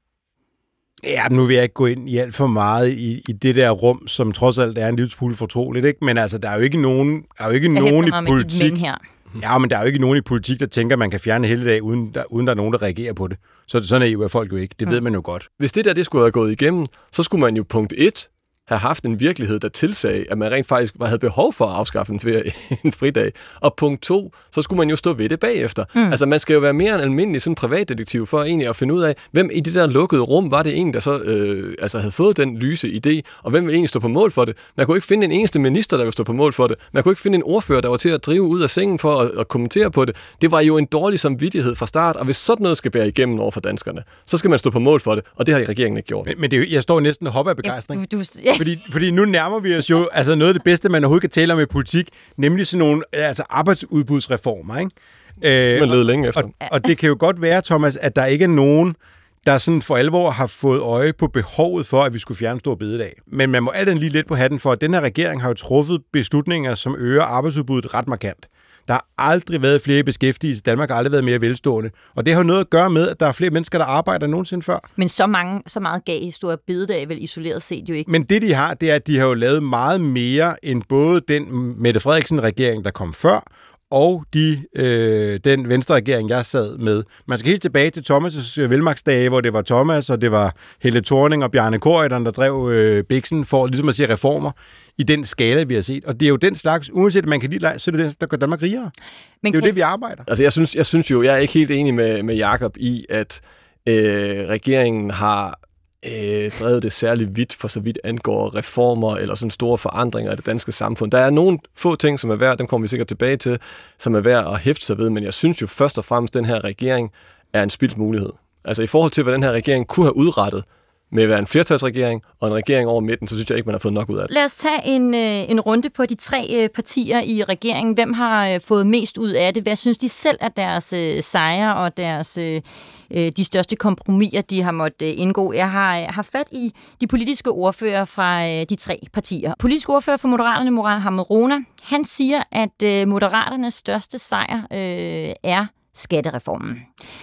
Ja, nu vil jeg ikke gå ind i alt for meget i, i det der rum, som trods alt er en lille smule fortroligt, ikke? Men altså, der er jo ikke nogen, er jo ikke nogen i politik. Her. Ja, men der er jo ikke nogen i politik, der tænker, at man kan fjerne hele dag, uden der, uden der er nogen, der reagerer på det. Så sådan er jo folk jo ikke. Det mm. ved man jo godt. Hvis det der det skulle have gået igennem, så skulle man jo punkt et have haft en virkelighed, der tilsagde, at man rent faktisk havde behov for at afskaffe en, ferie, en fridag. Og punkt to, så skulle man jo stå ved det bagefter. Mm. Altså, man skal jo være mere end almindelig sådan privatdetektiv for egentlig at finde ud af, hvem i det der lukkede rum var det en, der så øh, altså havde fået den lyse idé, og hvem vil egentlig stå på mål for det. Man kunne ikke finde en eneste minister, der ville stå på mål for det. Man kunne ikke finde en ordfører, der var til at drive ud af sengen for at, at kommentere på det. Det var jo en dårlig samvittighed fra start, og hvis sådan noget skal bære igennem over for danskerne, så skal man stå på mål for det, og det har regeringen ikke gjort. Men, men det er jo, jeg står næsten og hopper af begejstring. Ja, du, ja. Fordi, fordi nu nærmer vi os jo altså noget af det bedste, man overhovedet kan tale om i politik, nemlig sådan nogle altså arbejdsudbudsreformer, ikke? Det man lede længe efter. Og, og det kan jo godt være, Thomas, at der ikke er nogen, der sådan for alvor har fået øje på behovet for, at vi skulle fjerne Store Bededag. Men man må alt lige lidt på hatten for, at den her regering har jo truffet beslutninger, som øger arbejdsudbuddet ret markant. Der har aldrig været flere beskæftigelse. Danmark har aldrig været mere velstående. Og det har jo noget at gøre med, at der er flere mennesker, der arbejder end nogensinde før. Men så, mange, så meget gav Store Bededag vel isoleret set jo ikke. Men det, de har, det er, at de har jo lavet meget mere end både den Mette Frederiksen-regering, der kom før, og de, øh, den Venstre-regering, jeg sad med. Man skal helt tilbage til Thomas' velmagtsdage, hvor det var Thomas, og det var Helle Thorning og Bjarne Corydon, der drev øh, Bixen for ligesom at se reformer i den skala, vi har set. Og det er jo den slags, uanset at man kan lide leg, så er det den, der gør Danmark rigere. Men det er jo det, vi arbejder. Altså, jeg synes, jeg synes jo, jeg er ikke helt enig med, med Jakob i, at øh, regeringen har øh, drevet det særligt vidt, for så vidt angår reformer eller sådan store forandringer af det danske samfund. Der er nogle få ting, som er værd, dem kommer vi sikkert tilbage til, som er værd at hæfte sig ved, men jeg synes jo først og fremmest, at den her regering er en spildt mulighed. Altså i forhold til, hvad den her regering kunne have udrettet med at være en flertalsregering og en regering over midten, så synes jeg ikke, man har fået nok ud af det. Lad os tage en, en runde på de tre partier i regeringen. Hvem har fået mest ud af det? Hvad synes de selv er deres øh, sejre og deres, øh, de største kompromiser, de har måttet indgå? Jeg har, har fat i de politiske ordfører fra øh, de tre partier. Politisk ordfører for Moderaterne, Mohammad Rona, han siger, at øh, Moderaternes største sejr øh, er skattereformen.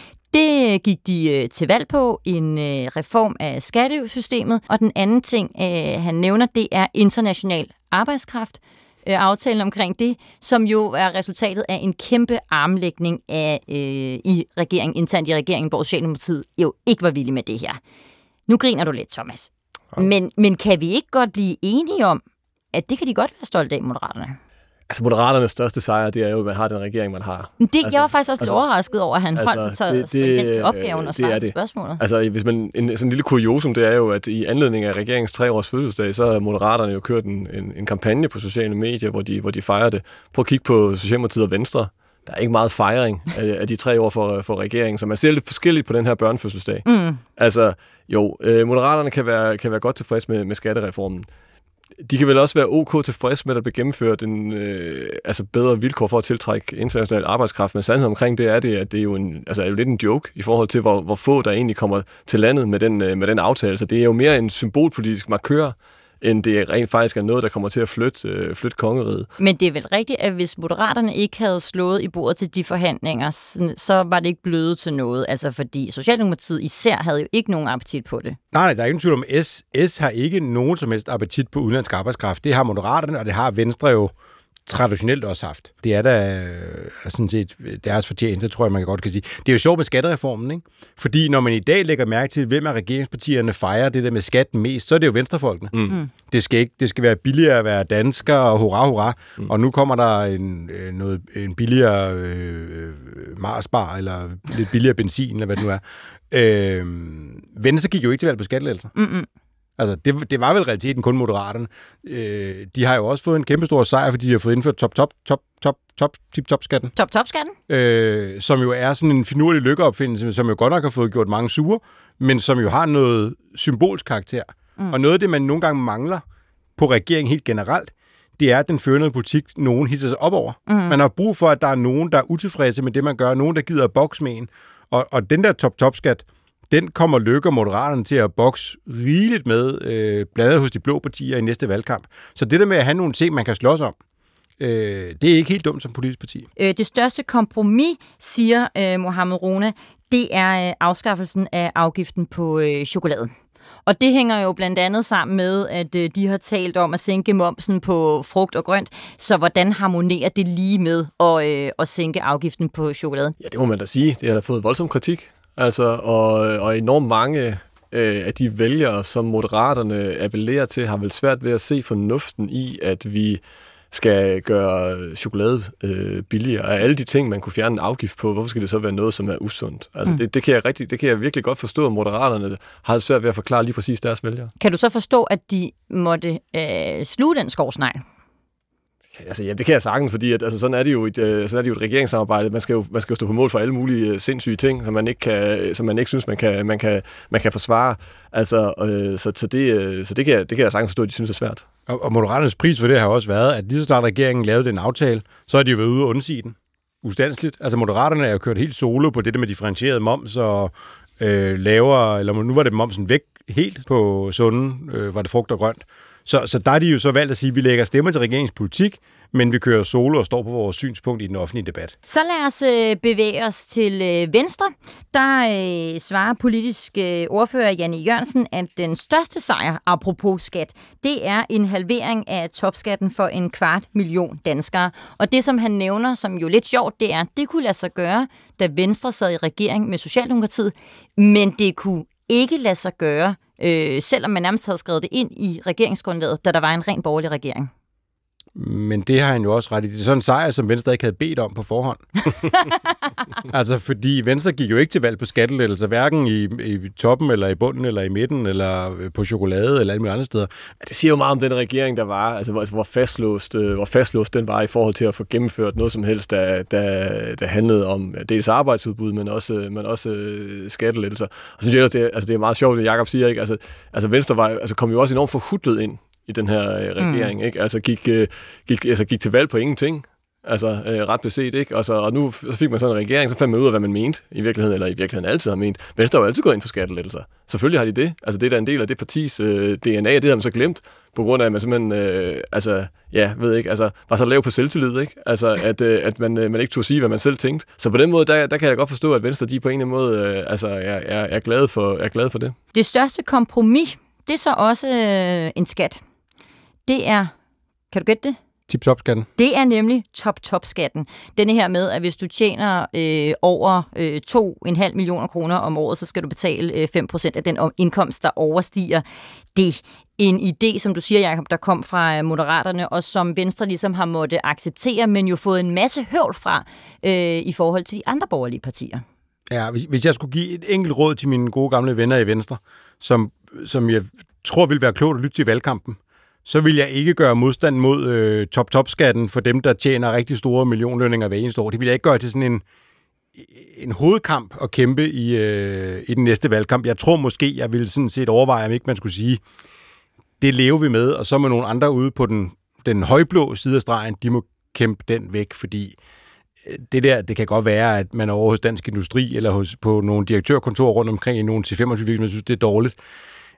Det gik de til valg på, en reform af skattesystemet, og den anden ting, han nævner, det er international arbejdskraft, aftalen omkring det, som jo er resultatet af en kæmpe armlægning af, øh, i regeringen, internt i regeringen, hvor Socialdemokratiet jo ikke var villig med det her. Nu griner du lidt, Thomas. Ja. Men, men kan vi ikke godt blive enige om, at det kan de godt være stolte af, Moderaterne? Altså, Moderaternes største sejr, det er jo, at man har den regering, man har. Det, altså, jeg var faktisk også lidt altså, overrasket over, at han altså, holdt sig så stringent til opgaven og svarede på spørgsmålet. Altså, hvis man, en sådan en lille kuriosum, det er jo, at i anledning af regeringens tre års fødselsdag, så har Moderaterne jo kørt en, en, en kampagne på sociale medier, hvor de, hvor de fejrer det. Prøv at kigge på Socialdemokratiet og Venstre. Der er ikke meget fejring af, af de tre år for, for regeringen, så man ser lidt forskelligt på den her børnefødselsdag. Mm. Altså, jo, Moderaterne kan være, kan være godt tilfreds med, med skattereformen. De kan vel også være ok tilfreds med, at der bliver gennemført en øh, altså bedre vilkår for at tiltrække international arbejdskraft, men sandheden omkring det er, det, at det er jo, en, altså er jo lidt en joke i forhold til, hvor, hvor få der egentlig kommer til landet med den, øh, med den aftale. Så det er jo mere en symbolpolitisk markør, end det rent faktisk er noget, der kommer til at flytte, øh, flytte kongeriget. Men det er vel rigtigt, at hvis Moderaterne ikke havde slået i bordet til de forhandlinger, så var det ikke blevet til noget. Altså fordi Socialdemokratiet især havde jo ikke nogen appetit på det. Nej, nej, der er ingen tvivl om, S. S har ikke nogen som helst appetit på udenlandsk arbejdskraft. Det har Moderaterne, og det har Venstre jo traditionelt også haft. Det er da øh, sådan set deres fortjeneste, tror jeg, man godt kan sige. Det er jo sjovt med skattereformen, ikke? Fordi når man i dag lægger mærke til, hvem af regeringspartierne fejrer det der med skatten mest, så er det jo venstrefolkene. Mm. Det skal ikke, det skal være billigere at være dansker, og hurra, hurra. Mm. Og nu kommer der en, noget, en billigere øh, Marsbar, eller lidt billigere benzin, eller hvad det nu er. Øh, Venstre gik jo ikke til valg på skattelettelser. Mm-mm. Altså, det, det var vel realiteten kun Moderaterne. Øh, de har jo også fået en kæmpe stor sejr, fordi de har fået indført top, top, top, top, top, tip, top skatten. Top, top skatten? Øh, som jo er sådan en finurlig lykkeopfindelse, som jo godt nok har fået gjort mange sure, men som jo har noget symbolsk karakter. Mm. Og noget af det, man nogle gange mangler på regeringen helt generelt, det er, at den fører noget politik, nogen hisser sig op over. Mm. Man har brug for, at der er nogen, der er utilfredse med det, man gør, nogen, der gider at bokse med en. Og, og den der top, top skat, den kommer Løkke og Moderaterne til at bokse rigeligt med, øh, blandt andet hos de blå partier i næste valgkamp. Så det der med at have nogle ting, man kan slås om, øh, det er ikke helt dumt som politisk parti. Øh, det største kompromis, siger øh, Mohamed Rona, det er øh, afskaffelsen af afgiften på øh, chokolade. Og det hænger jo blandt andet sammen med, at øh, de har talt om at sænke momsen på frugt og grønt. Så hvordan harmonerer det lige med at, øh, at sænke afgiften på chokolade? Ja, det må man da sige. Det har da fået voldsom kritik. Altså, og, og enormt mange øh, af de vælgere, som Moderaterne appellerer til, har vel svært ved at se fornuften i, at vi skal gøre chokolade øh, billigere. Af alle de ting, man kunne fjerne en afgift på, hvorfor skal det så være noget, som er usundt? Altså, mm. det, det, kan jeg rigtig, det kan jeg virkelig godt forstå, at Moderaterne har svært ved at forklare lige præcis deres vælgere. Kan du så forstå, at de måtte øh, sluge den skovsnegl? Altså, ja, det kan jeg sagtens, fordi at, altså, sådan er det jo et, sådan er det jo et regeringssamarbejde. Man skal jo, man skal jo stå på mål for alle mulige uh, sindssyge ting, som man ikke kan, som man ikke synes man kan, man kan, man kan forsvare. Altså, øh, så, så det, øh, så det kan jeg, det kan jeg sagtens forstå, at de synes er svært. Og, og Moderaternes pris for det har også været, at lige så snart regeringen lavede den aftale, så har de jo været ude og undsige den. Ustandsligt. Altså Moderaterne er jo kørt helt solo på det der med differentieret moms og øh, lavere, eller nu var det momsen væk helt på sunden, øh, var det frugt og grønt. Så, så der er de jo så valgt at sige, at vi lægger stemmer til regeringspolitik, men vi kører solo og står på vores synspunkt i den offentlige debat. Så lad os øh, bevæge os til øh, Venstre. Der øh, svarer politisk øh, ordfører Janne Jørgensen, at den største sejr, apropos skat, det er en halvering af topskatten for en kvart million danskere. Og det, som han nævner, som jo lidt sjovt, det er, at det kunne lade sig gøre, da Venstre sad i regering med Socialdemokratiet, men det kunne ikke lade sig gøre, øh, selvom man nærmest havde skrevet det ind i regeringsgrundlaget, da der var en ren borgerlig regering. Men det har han jo også ret i. Det er sådan en sejr, som Venstre ikke havde bedt om på forhånd. Altså, fordi Venstre gik jo ikke til valg på skattelettelser, hverken i, i toppen, eller i bunden, eller i midten, eller på chokolade, eller alle mulige andre steder. Det siger jo meget om den regering, der var, altså hvor, hvor, fastlåst, hvor fastlåst den var i forhold til at få gennemført noget som helst, der, der, der handlede om dels arbejdsudbud, men også, men også skattelettelser. Og så synes jeg også, det er, altså, det er meget sjovt, det Jacob siger, ikke? Altså, altså Venstre var, altså, kom jo også enormt forhutlet ind i den her øh, regering, mm. ikke? Altså gik, øh, gik, altså gik til valg på ingenting, altså øh, ret beset, ikke? Altså, og nu så fik man sådan en regering, så fandt man ud af, hvad man mente i virkeligheden, eller i virkeligheden altid har ment. Venstre har jo altid gået ind for skattelettelser. Selvfølgelig har de det. Altså det er da en del af det partis øh, D N A, og det har man så glemt, på grund af, at man simpelthen, øh, altså, ja, ved ikke, altså, var så lav på selvtillid, ikke? Altså, at, øh, at man, øh, man ikke turde sige, hvad man selv tænkte. Så på den måde, der, der kan jeg godt forstå, at Venstre, de på en eller anden måde, øh, altså, er, er, er, glade for, er glade for det. Det største kompromis, det er så også øh, en skat. Det er, kan du gætte det? Tip-top-skatten. Det er nemlig top-top-skatten. Denne her med, at hvis du tjener øh, over øh, to komma fem millioner kroner om året, så skal du betale øh, fem procent af den indkomst, der overstiger det. En idé, som du siger, Jacob, der kom fra Moderaterne, og som Venstre ligesom har måttet acceptere, men jo fået en masse høvl fra øh, i forhold til de andre borgerlige partier. Ja, hvis jeg skulle give et enkelt råd til mine gode gamle venner i Venstre, som, som jeg tror ville være klogt at lytte til i valgkampen, så vil jeg ikke gøre modstand mod øh, top-top-skatten for dem, der tjener rigtig store millionlønninger hver eneste år. Det vil jeg ikke gøre til sådan en, en hovedkamp at kæmpe i, øh, i den næste valgkamp. Jeg tror måske, jeg ville sådan set overveje, om ikke man skulle sige, det lever vi med, og så med nogle andre ude på den, den højblå side af stregen, de må kæmpe den væk, fordi det der, det kan godt være, at man er over hos Dansk Industri, eller hos, på nogle direktørkontorer rundt omkring i nogle til femogtyve, man synes, det er dårligt.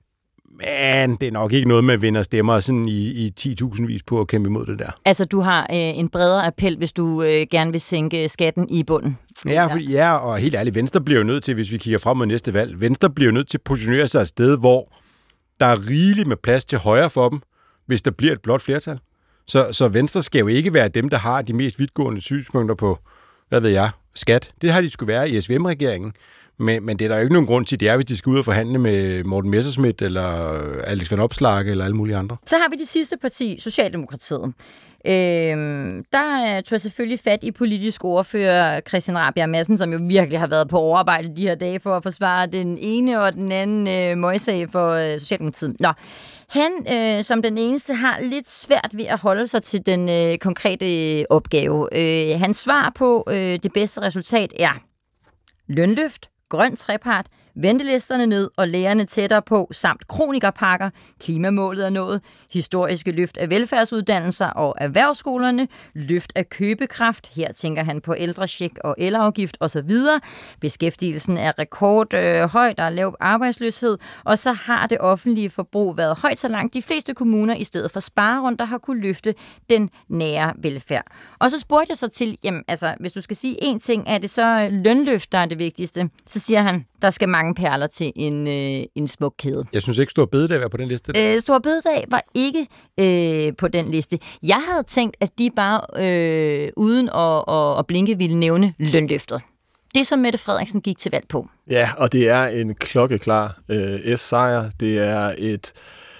Men det er nok ikke noget med at vinde stemmer sådan i, i ti tusind vis på at kæmpe imod det der. Altså, du har øh, en bredere appel, hvis du øh, gerne vil sænke skatten i bunden. Ja, fordi, ja, og helt ærligt, Venstre bliver jo nødt til, hvis vi kigger frem mod næste valg, Venstre bliver jo nødt til at positionere sig et sted, hvor der er rigeligt med plads til højre for dem, hvis der bliver et blot flertal. Så, så Venstre skal jo ikke være dem, der har de mest vidtgående synspunkter på, hvad ved jeg, skat. Det har de skulle være i S V M-regeringen. Men, men det er der jo ikke nogen grund til, det er, hvis de skal ud og forhandle med Morten Messerschmidt eller Alex Van Opslark eller alle mulige andre. Så har vi det sidste parti, Socialdemokratiet. Øhm, der tog jeg selvfølgelig fat i politisk ordfører Christian Rabjerg Madsen, som jo virkelig har været på overarbejde de her dage for at forsvare den ene og den anden øh, møgssag for øh, Socialdemokratiet. Nå, han øh, som den eneste har lidt svært ved at holde sig til den øh, konkrete opgave. Øh, hans svar på øh, det bedste resultat er lønløft, grøn trepart, ventelisterne ned og lærerne tættere på, samt kronikerpakker, klimamålet er nået, historiske løft af velfærdsuddannelser og erhvervsskolerne, løft af købekraft, her tænker han på ældrecheck og elafgift osv. Beskæftigelsen er rekordhøj, øh, der er lav arbejdsløshed, og så har det offentlige forbrug været højt, så langt de fleste kommuner i stedet for sparerunder har kunne løfte den nære velfærd. Og så spurgte jeg så til, jamen altså, hvis du skal sige én ting, er det så lønløft, der er det vigtigste? Så siger han, der skal mange perler til en, øh, en smuk kæde. Jeg synes ikke, Stor Bededag var på den liste. Øh, Stor Bededag var ikke øh, på den liste. Jeg havde tænkt, at de bare øh, uden at, at, at blinke ville nævne lønløftet. Det, som Mette Frederiksen gik til valg på. Ja, og det er en klokkeklar øh, S-sejr. Det er et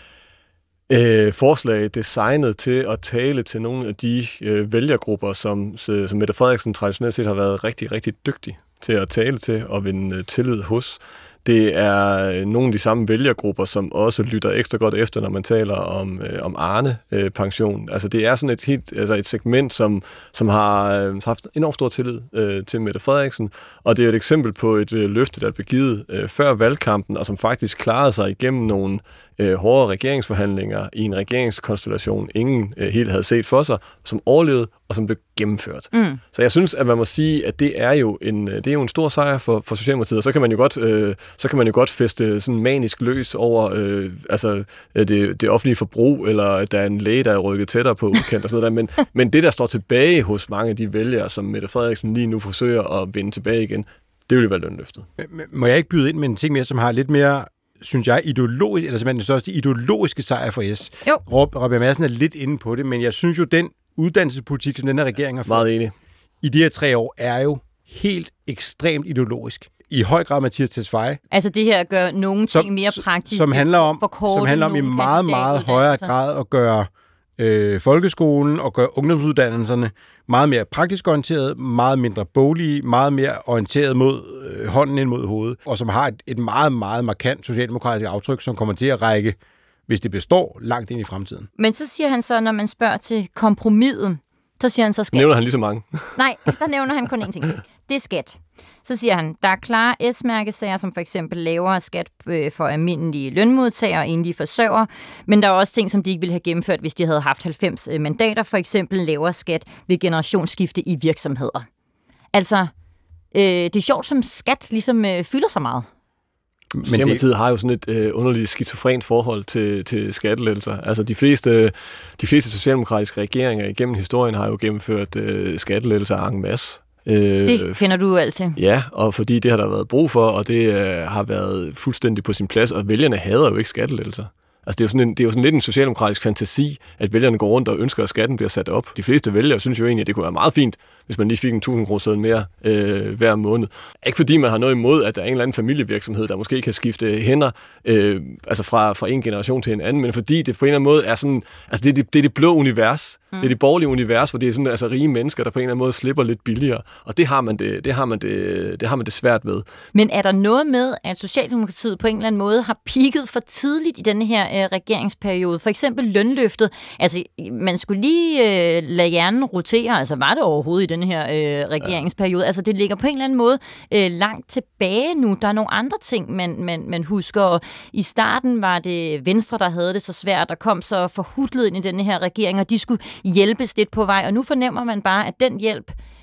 øh, forslag designet til at tale til nogle af de øh, vælgergrupper, som, som Mette Frederiksen traditionelt set har været rigtig, rigtig dygtig til at tale til og vinde tillid hos. Det er nogle af de samme vælgergrupper, som også lytter ekstra godt efter, når man taler om, øh, om Arne-pension. Øh, altså det er sådan et, helt, altså et segment, som, som har øh, haft enormt stor tillid øh, til Mette Frederiksen, og det er et eksempel på et øh, løfte, der blev givet øh, før valgkampen, og som faktisk klarede sig igennem nogle øh, hårde regeringsforhandlinger i en regeringskonstellation, ingen øh, helt havde set for sig, som overlevede og som blev gennemført. Mm. Så jeg synes, at man må sige, at det er jo en, det er jo en stor sejr for, for Socialdemokratiet, og så kan man jo godt, øh, så kan man jo godt feste sådan manisk løs over øh, altså, det, det offentlige forbrug, eller at der er en læge, der er rykket tættere på udkendt og sådan noget der. Men, men det, der står tilbage hos mange af de vælgere, som Mette Frederiksen lige nu forsøger at vende tilbage igen, det vil jo være lønløftet. Må jeg ikke byde ind med en ting mere, som har lidt mere, synes jeg, ideologisk, eller simpelthen den største ideologiske sejr for S? Jo. Rabjerg Madsen er lidt inde på det, men jeg synes jo, den uddannelsespolitik, som den her regering har fået meget enig i de her tre år, er jo helt ekstremt ideologisk. I høj grad Mathias Tesfaye. Altså det her gør nogle ting som, mere praktisk. Som handler om, som handler om i meget, meget højere grad at gøre øh, folkeskolen og gøre ungdomsuddannelserne meget mere praktisk orienteret, meget mindre boglige, meget mere orienteret mod øh, hånden ind mod hovedet, og som har et, et meget, meget markant socialdemokratisk aftryk, som kommer til at række, hvis det består, langt ind i fremtiden. Men så siger han så, når man spørger til kompromiset, så siger han så skat. Nævner han lige så mange? Nej, der nævner han kun én ting. Det er skat. Så siger han, der er klare S-mærkesager, som for eksempel lavere skat for almindelige lønmodtagere og enlige forsørgere, men der er også ting, som de ikke ville have gennemført, hvis de havde haft halvfems mandater, for eksempel lavere skat ved generationsskifte i virksomheder. Altså, øh, det er sjovt, som skat ligesom øh, fylder så meget. Men Socialdemokratiet har jo sådan et øh, underligt skizofrent forhold til, til skattelettelser. Altså de fleste, de fleste socialdemokratiske regeringer igennem historien har jo gennemført øh, skattelettelser en masse. Øh, det finder du jo altid. Ja, og fordi det har der været brug for, og det øh, har været fuldstændig på sin plads, og vælgerne hader jo ikke skattelettelser. Altså det er, jo sådan en, det er jo sådan lidt en socialdemokratisk fantasi, at vælgerne går rundt og ønsker, at skatten bliver sat op. De fleste vælgere synes jo egentlig, at det kunne være meget fint, hvis man lige fik en tusind kroner seddel mere øh, hver måned. Ikke fordi man har noget imod, at der er en eller anden familievirksomhed, der måske kan skifte hænder øh, altså fra, fra en generation til en anden, men fordi det på en eller anden måde er sådan, altså det er det, det, er det blå univers, mm. det er det borgerlige univers, hvor det er sådan altså rige mennesker, der på en eller anden måde slipper lidt billigere, og det har man det, det har man det, det har man det svært ved. Men er der noget med, at Socialdemokratiet på en eller anden måde har peaket for tidligt i denne her øh, regeringsperiode? For eksempel lønløftet. Altså man skulle lige øh, lade hjernen rotere, altså var det overhovedet i den her øh, regeringsperiode. Altså det ligger på en eller anden måde øh, langt tilbage nu. Der er nogle andre ting, man, man, man husker. I starten var det Venstre, der havde det så svært, der kom så forhutlet ind i den her regering, og de skulle hjælpes lidt på vej. Og nu fornemmer man bare, at den hjælp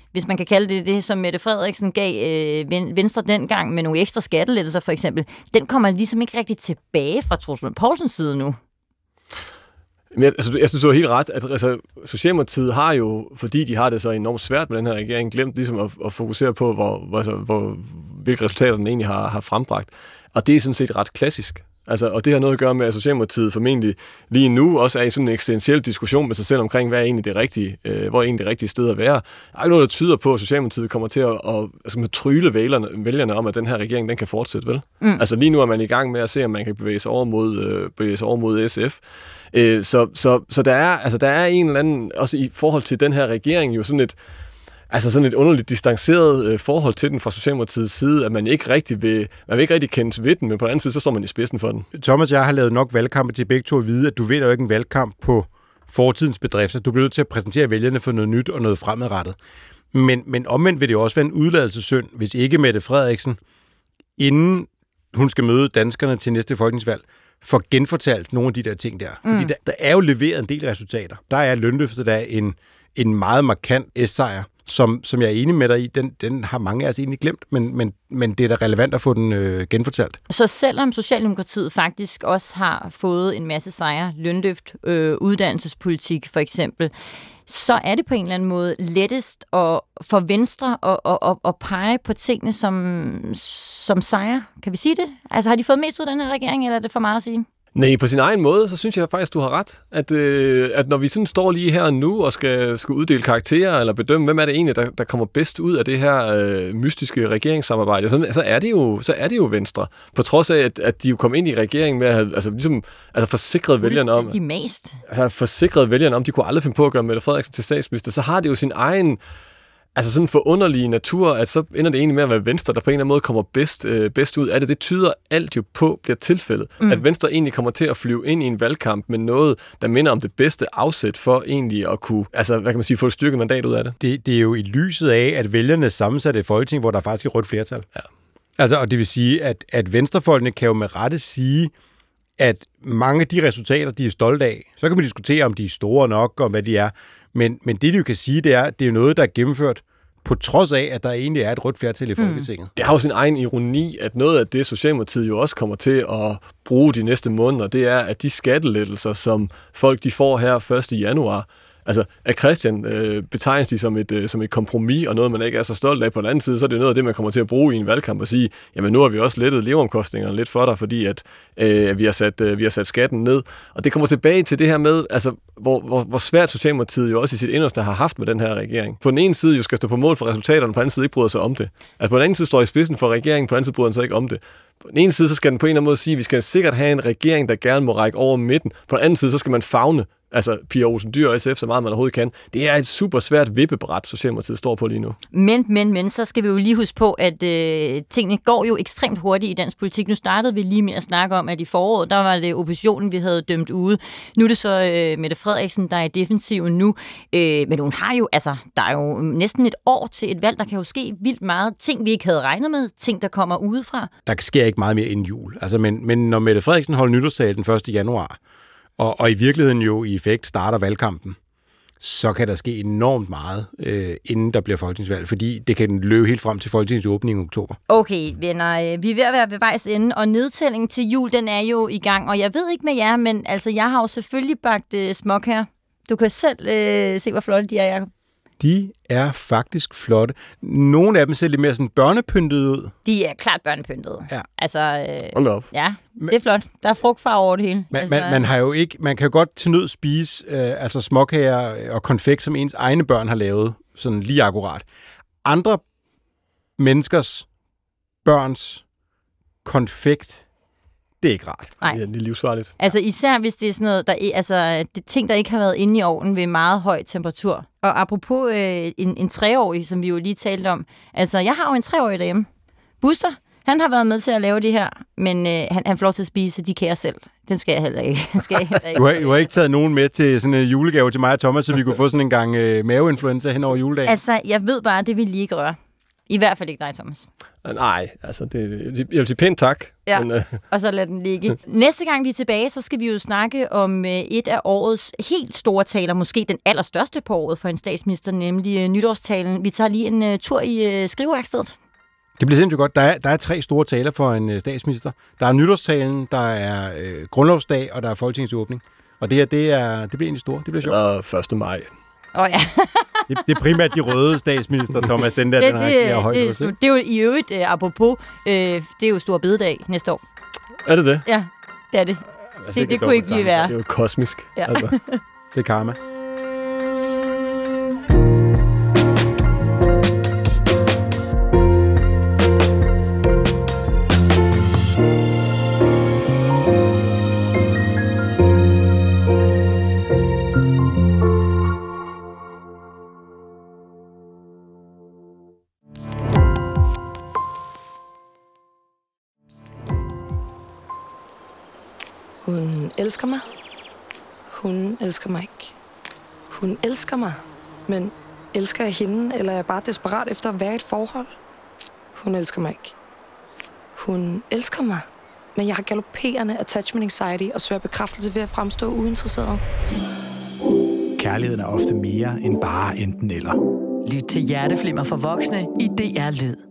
hvis man kan kalde det det, som Mette Frederiksen gav øh, Venstre dengang med nogle ekstra skattelettelser for eksempel, den kommer ligesom ikke rigtig tilbage fra Troels Lund Poulsens side nu. Men jeg, altså, jeg synes, du har helt ret. At, altså, Socialdemokratiet har jo, fordi de har det så enormt svært med den her regering, glemt ligesom at, at fokusere på, hvor, hvor, altså, hvor, hvilke resultater den egentlig har, har frembragt. Og det er sådan set ret klassisk. Altså, og det har noget at gøre med, at Socialdemokratiet formentlig lige nu også er i sådan en eksistentiel diskussion med sig selv omkring, hvad er egentlig det rigtige, øh, hvor er egentlig det rigtige sted at være. Der er ikke noget, der tyder på, at Socialdemokratiet kommer til at, at, altså, at trylle vælgerne, vælgerne om, at den her regering den kan fortsætte, vel? Mm. Altså lige nu er man i gang med at se, om man kan bevæge sig over mod, øh, bevæge sig over mod S F. Øh, så, så, så der er, altså, der er en eller anden, også i forhold til den her regering, jo sådan et Altså sådan et underligt distanceret øh, forhold til den fra Socialdemokratiets side, at man ikke rigtig vil, man vil ikke rigtig kendes ved den, men på den anden side, så står man i spidsen for den. Thomas, jeg har lavet nok valgkampe til begge to at vide, at du vinder jo ikke en valgkamp på fortidens bedrifter. Du bliver nødt til at præsentere vælgerne for noget nyt og noget fremadrettet. Men, men omvendt vil det jo også være en udladelsessynd, hvis ikke Mette Frederiksen, inden hun skal møde danskerne til næste folketingsvalg, får genfortalt nogle af de der ting der. Mm. Fordi der, der er jo leveret en del resultater. Der er lønløftet, der er en, en meget markant S-sejr, som, som jeg er enig med dig i, den, den har mange af os egentlig glemt, men, men, men det er da relevant at få den øh, genfortalt. Så selvom Socialdemokratiet faktisk også har fået en masse sejre, lønløft, øh, uddannelsespolitik for eksempel, så er det på en eller anden måde lettest at, for Venstre at, at, at, at pege på tingene som, som sejre. Kan vi sige det? Altså har de fået mest ud af den her regering, eller er det for meget at sige? Nej, på sin egen måde, så synes jeg faktisk, du har ret. At, øh, at når vi sådan står lige her nu og skal, skal uddele karakterer eller bedømme, hvem er det egentlig, der, der kommer bedst ud af det her øh, mystiske regeringssamarbejde, så, så, er det jo, så er det jo Venstre. På trods af, at, at de jo kom ind i regeringen med at have altså, ligesom, altså forsikret vælgerne om, mest. Altså, forsikret vælgerne om, de kunne aldrig finde på at gøre Mette Frederiksen til statsminister, så har det jo sin egen altså sådan forunderlige natur, at så ender det egentlig med at være Venstre, der på en eller anden måde kommer bedst, øh, bedst ud af det. Det tyder alt jo på, bliver tilfældet. Mm. At Venstre egentlig kommer til at flyve ind i en valgkamp med noget, der minder om det bedste afsæt for egentlig at kunne, altså hvad kan man sige, få et styrket mandat ud af det. Det, det er jo i lyset af, at vælgerne sammensatte et folketing, hvor der faktisk er rødt flertal. Ja. Altså, og det vil sige, at, at venstrefolkene kan jo med rette sige, at mange af de resultater, de er stolte af, så kan man diskutere, om de er store nok, og hvad de er. Men, men det, de jo kan sige, det er, at det er noget, der er gennemført på trods af, at der egentlig er et rødt flertal i Folketinget. Mm. Det har jo sin egen ironi, at noget af det, Socialdemokratiet jo også kommer til at bruge de næste måneder, det er, at de skattelettelser, som folk de får her første januar, altså at Christian øh, betegnes de som et, øh, som et kompromis, og noget, man ikke er så stolt af på den anden side, så er det noget af det, man kommer til at bruge i en valgkamp og sige, jamen nu har vi også lettet leveomkostningerne lidt for dig, fordi at øh, vi, har sat, øh, vi har sat skatten ned. Og det kommer tilbage til det her med, altså, hvor, hvor, hvor svært Socialdemokratiet jo også i sit inderste har haft med den her regering. På den ene side jo skal stå på mål for resultaterne, på den anden side ikke bryder sig om det. Altså på den anden side står i spidsen for regeringen, på den anden side bryder den sig ikke om det. På den ene side, så skal den på en eller anden måde sige, at vi skal sikkert have en regering, der gerne må række over midten. På den anden side, så skal man favne altså Pia Olsen Dyhr og S F så meget, man overhovedet kan. Det er et super svært vippebræt, Socialdemokratiet står på lige nu. Men, men, men, så skal vi jo lige huske på, at øh, tingene går jo ekstremt hurtigt i dansk politik. Nu startede vi lige med at snakke om, at i foråret, der var det oppositionen, vi havde dømt ude. Nu er det så øh, Mette Frederiksen, der er i defensiven nu. Øh, men hun har jo, altså, der er jo næsten et år til et valg, der kan jo ske vildt meget. Ting, vi ikke havde regnet med, ting, der kommer udefra. Der sker ikke meget mere inden jul. Altså, men, men når Mette Frederiksen holder nytårstale den første januar, Og, og i virkeligheden jo i effekt starter valgkampen, så kan der ske enormt meget, øh, inden der bliver folketingsvalg, fordi det kan løbe helt frem til folketingets åbning i oktober. Okay, venner, vi er ved at være ved vejs ende, og nedtællingen til jul, den er jo i gang, og jeg ved ikke med jer, men altså, jeg har jo selvfølgelig bagt øh, smok her. Du kan selv øh, se, hvor flotte de er, Jacob. De er faktisk flotte. Nogle af dem ser lidt mere sådan børnepyntede ud. De er klart børnepyntede. Ja. Altså, øh, Hold op. Ja, det er flot. Der er frugtfarve over det hele. Man, altså, man, man, har jo ikke, man kan jo godt til nød spise øh, altså småkager og konfekt, som ens egne børn har lavet, sådan lige akkurat. Andre menneskers børns konfekt, det er ikke rart. Nej. Det er livsfarligt. Altså især hvis det er sådan noget, der er, altså det ting, der ikke har været inde i ovnen ved meget høj temperatur. Og apropos øh, en, en treårig, som vi jo lige talte om. Altså jeg har jo en treårig derhjemme. Buster, han har været med til at lave det her, men øh, han, han får lov til at spise de kager selv. Den skal jeg heller ikke. Den skal jeg heller ikke. Du, har, du har ikke taget nogen med til sådan en julegave til mig og Thomas, så vi kunne få sådan en gang øh, maveinfluenza hen over juledagen? Altså jeg ved bare, det vil lige ikke røre. I hvert fald ikke dig, Thomas. Nej, altså, det, jeg vil sige pænt tak. Ja, men, uh... og så lad den ligge. Næste gang vi er tilbage, så skal vi jo snakke om uh, et af årets helt store taler, måske den allerstørste på året for en statsminister, nemlig uh, nytårstalen. Vi tager lige en uh, tur i uh, skriveværkstedet. Det bliver sindssygt godt. Der er, der er tre store taler for en uh, statsminister. Der er nytårstalen, der er uh, grundlovsdag, og der er Folketingets åbning. Og det her, det, er, det bliver egentlig stort. Det bliver sjovt. Og første maj. Åh oh, ja. det, det er primært de røde statsminister, Thomas. Den der, det, den det, har højt det, hos, det, det er jo i øvrigt, uh, apropos, uh, det er jo Store Bededag næste år. Er det det? Ja, det er det. Altså, det, det kunne ikke blive værre. Det er jo kosmisk. Ja. Altså. Det er karma. Hun elsker mig. Hun elsker mig ikke. Hun elsker mig, men elsker jeg hende, eller er jeg bare desperat efter at være i et forhold? Hun elsker mig ikke. Hun elsker mig, men jeg har galopperende attachment anxiety og søger bekræftelse ved at fremstå uinteresseret. Kærligheden er ofte mere end bare enten eller. Lyt til Hjerteflimmer for voksne i D R Lyd.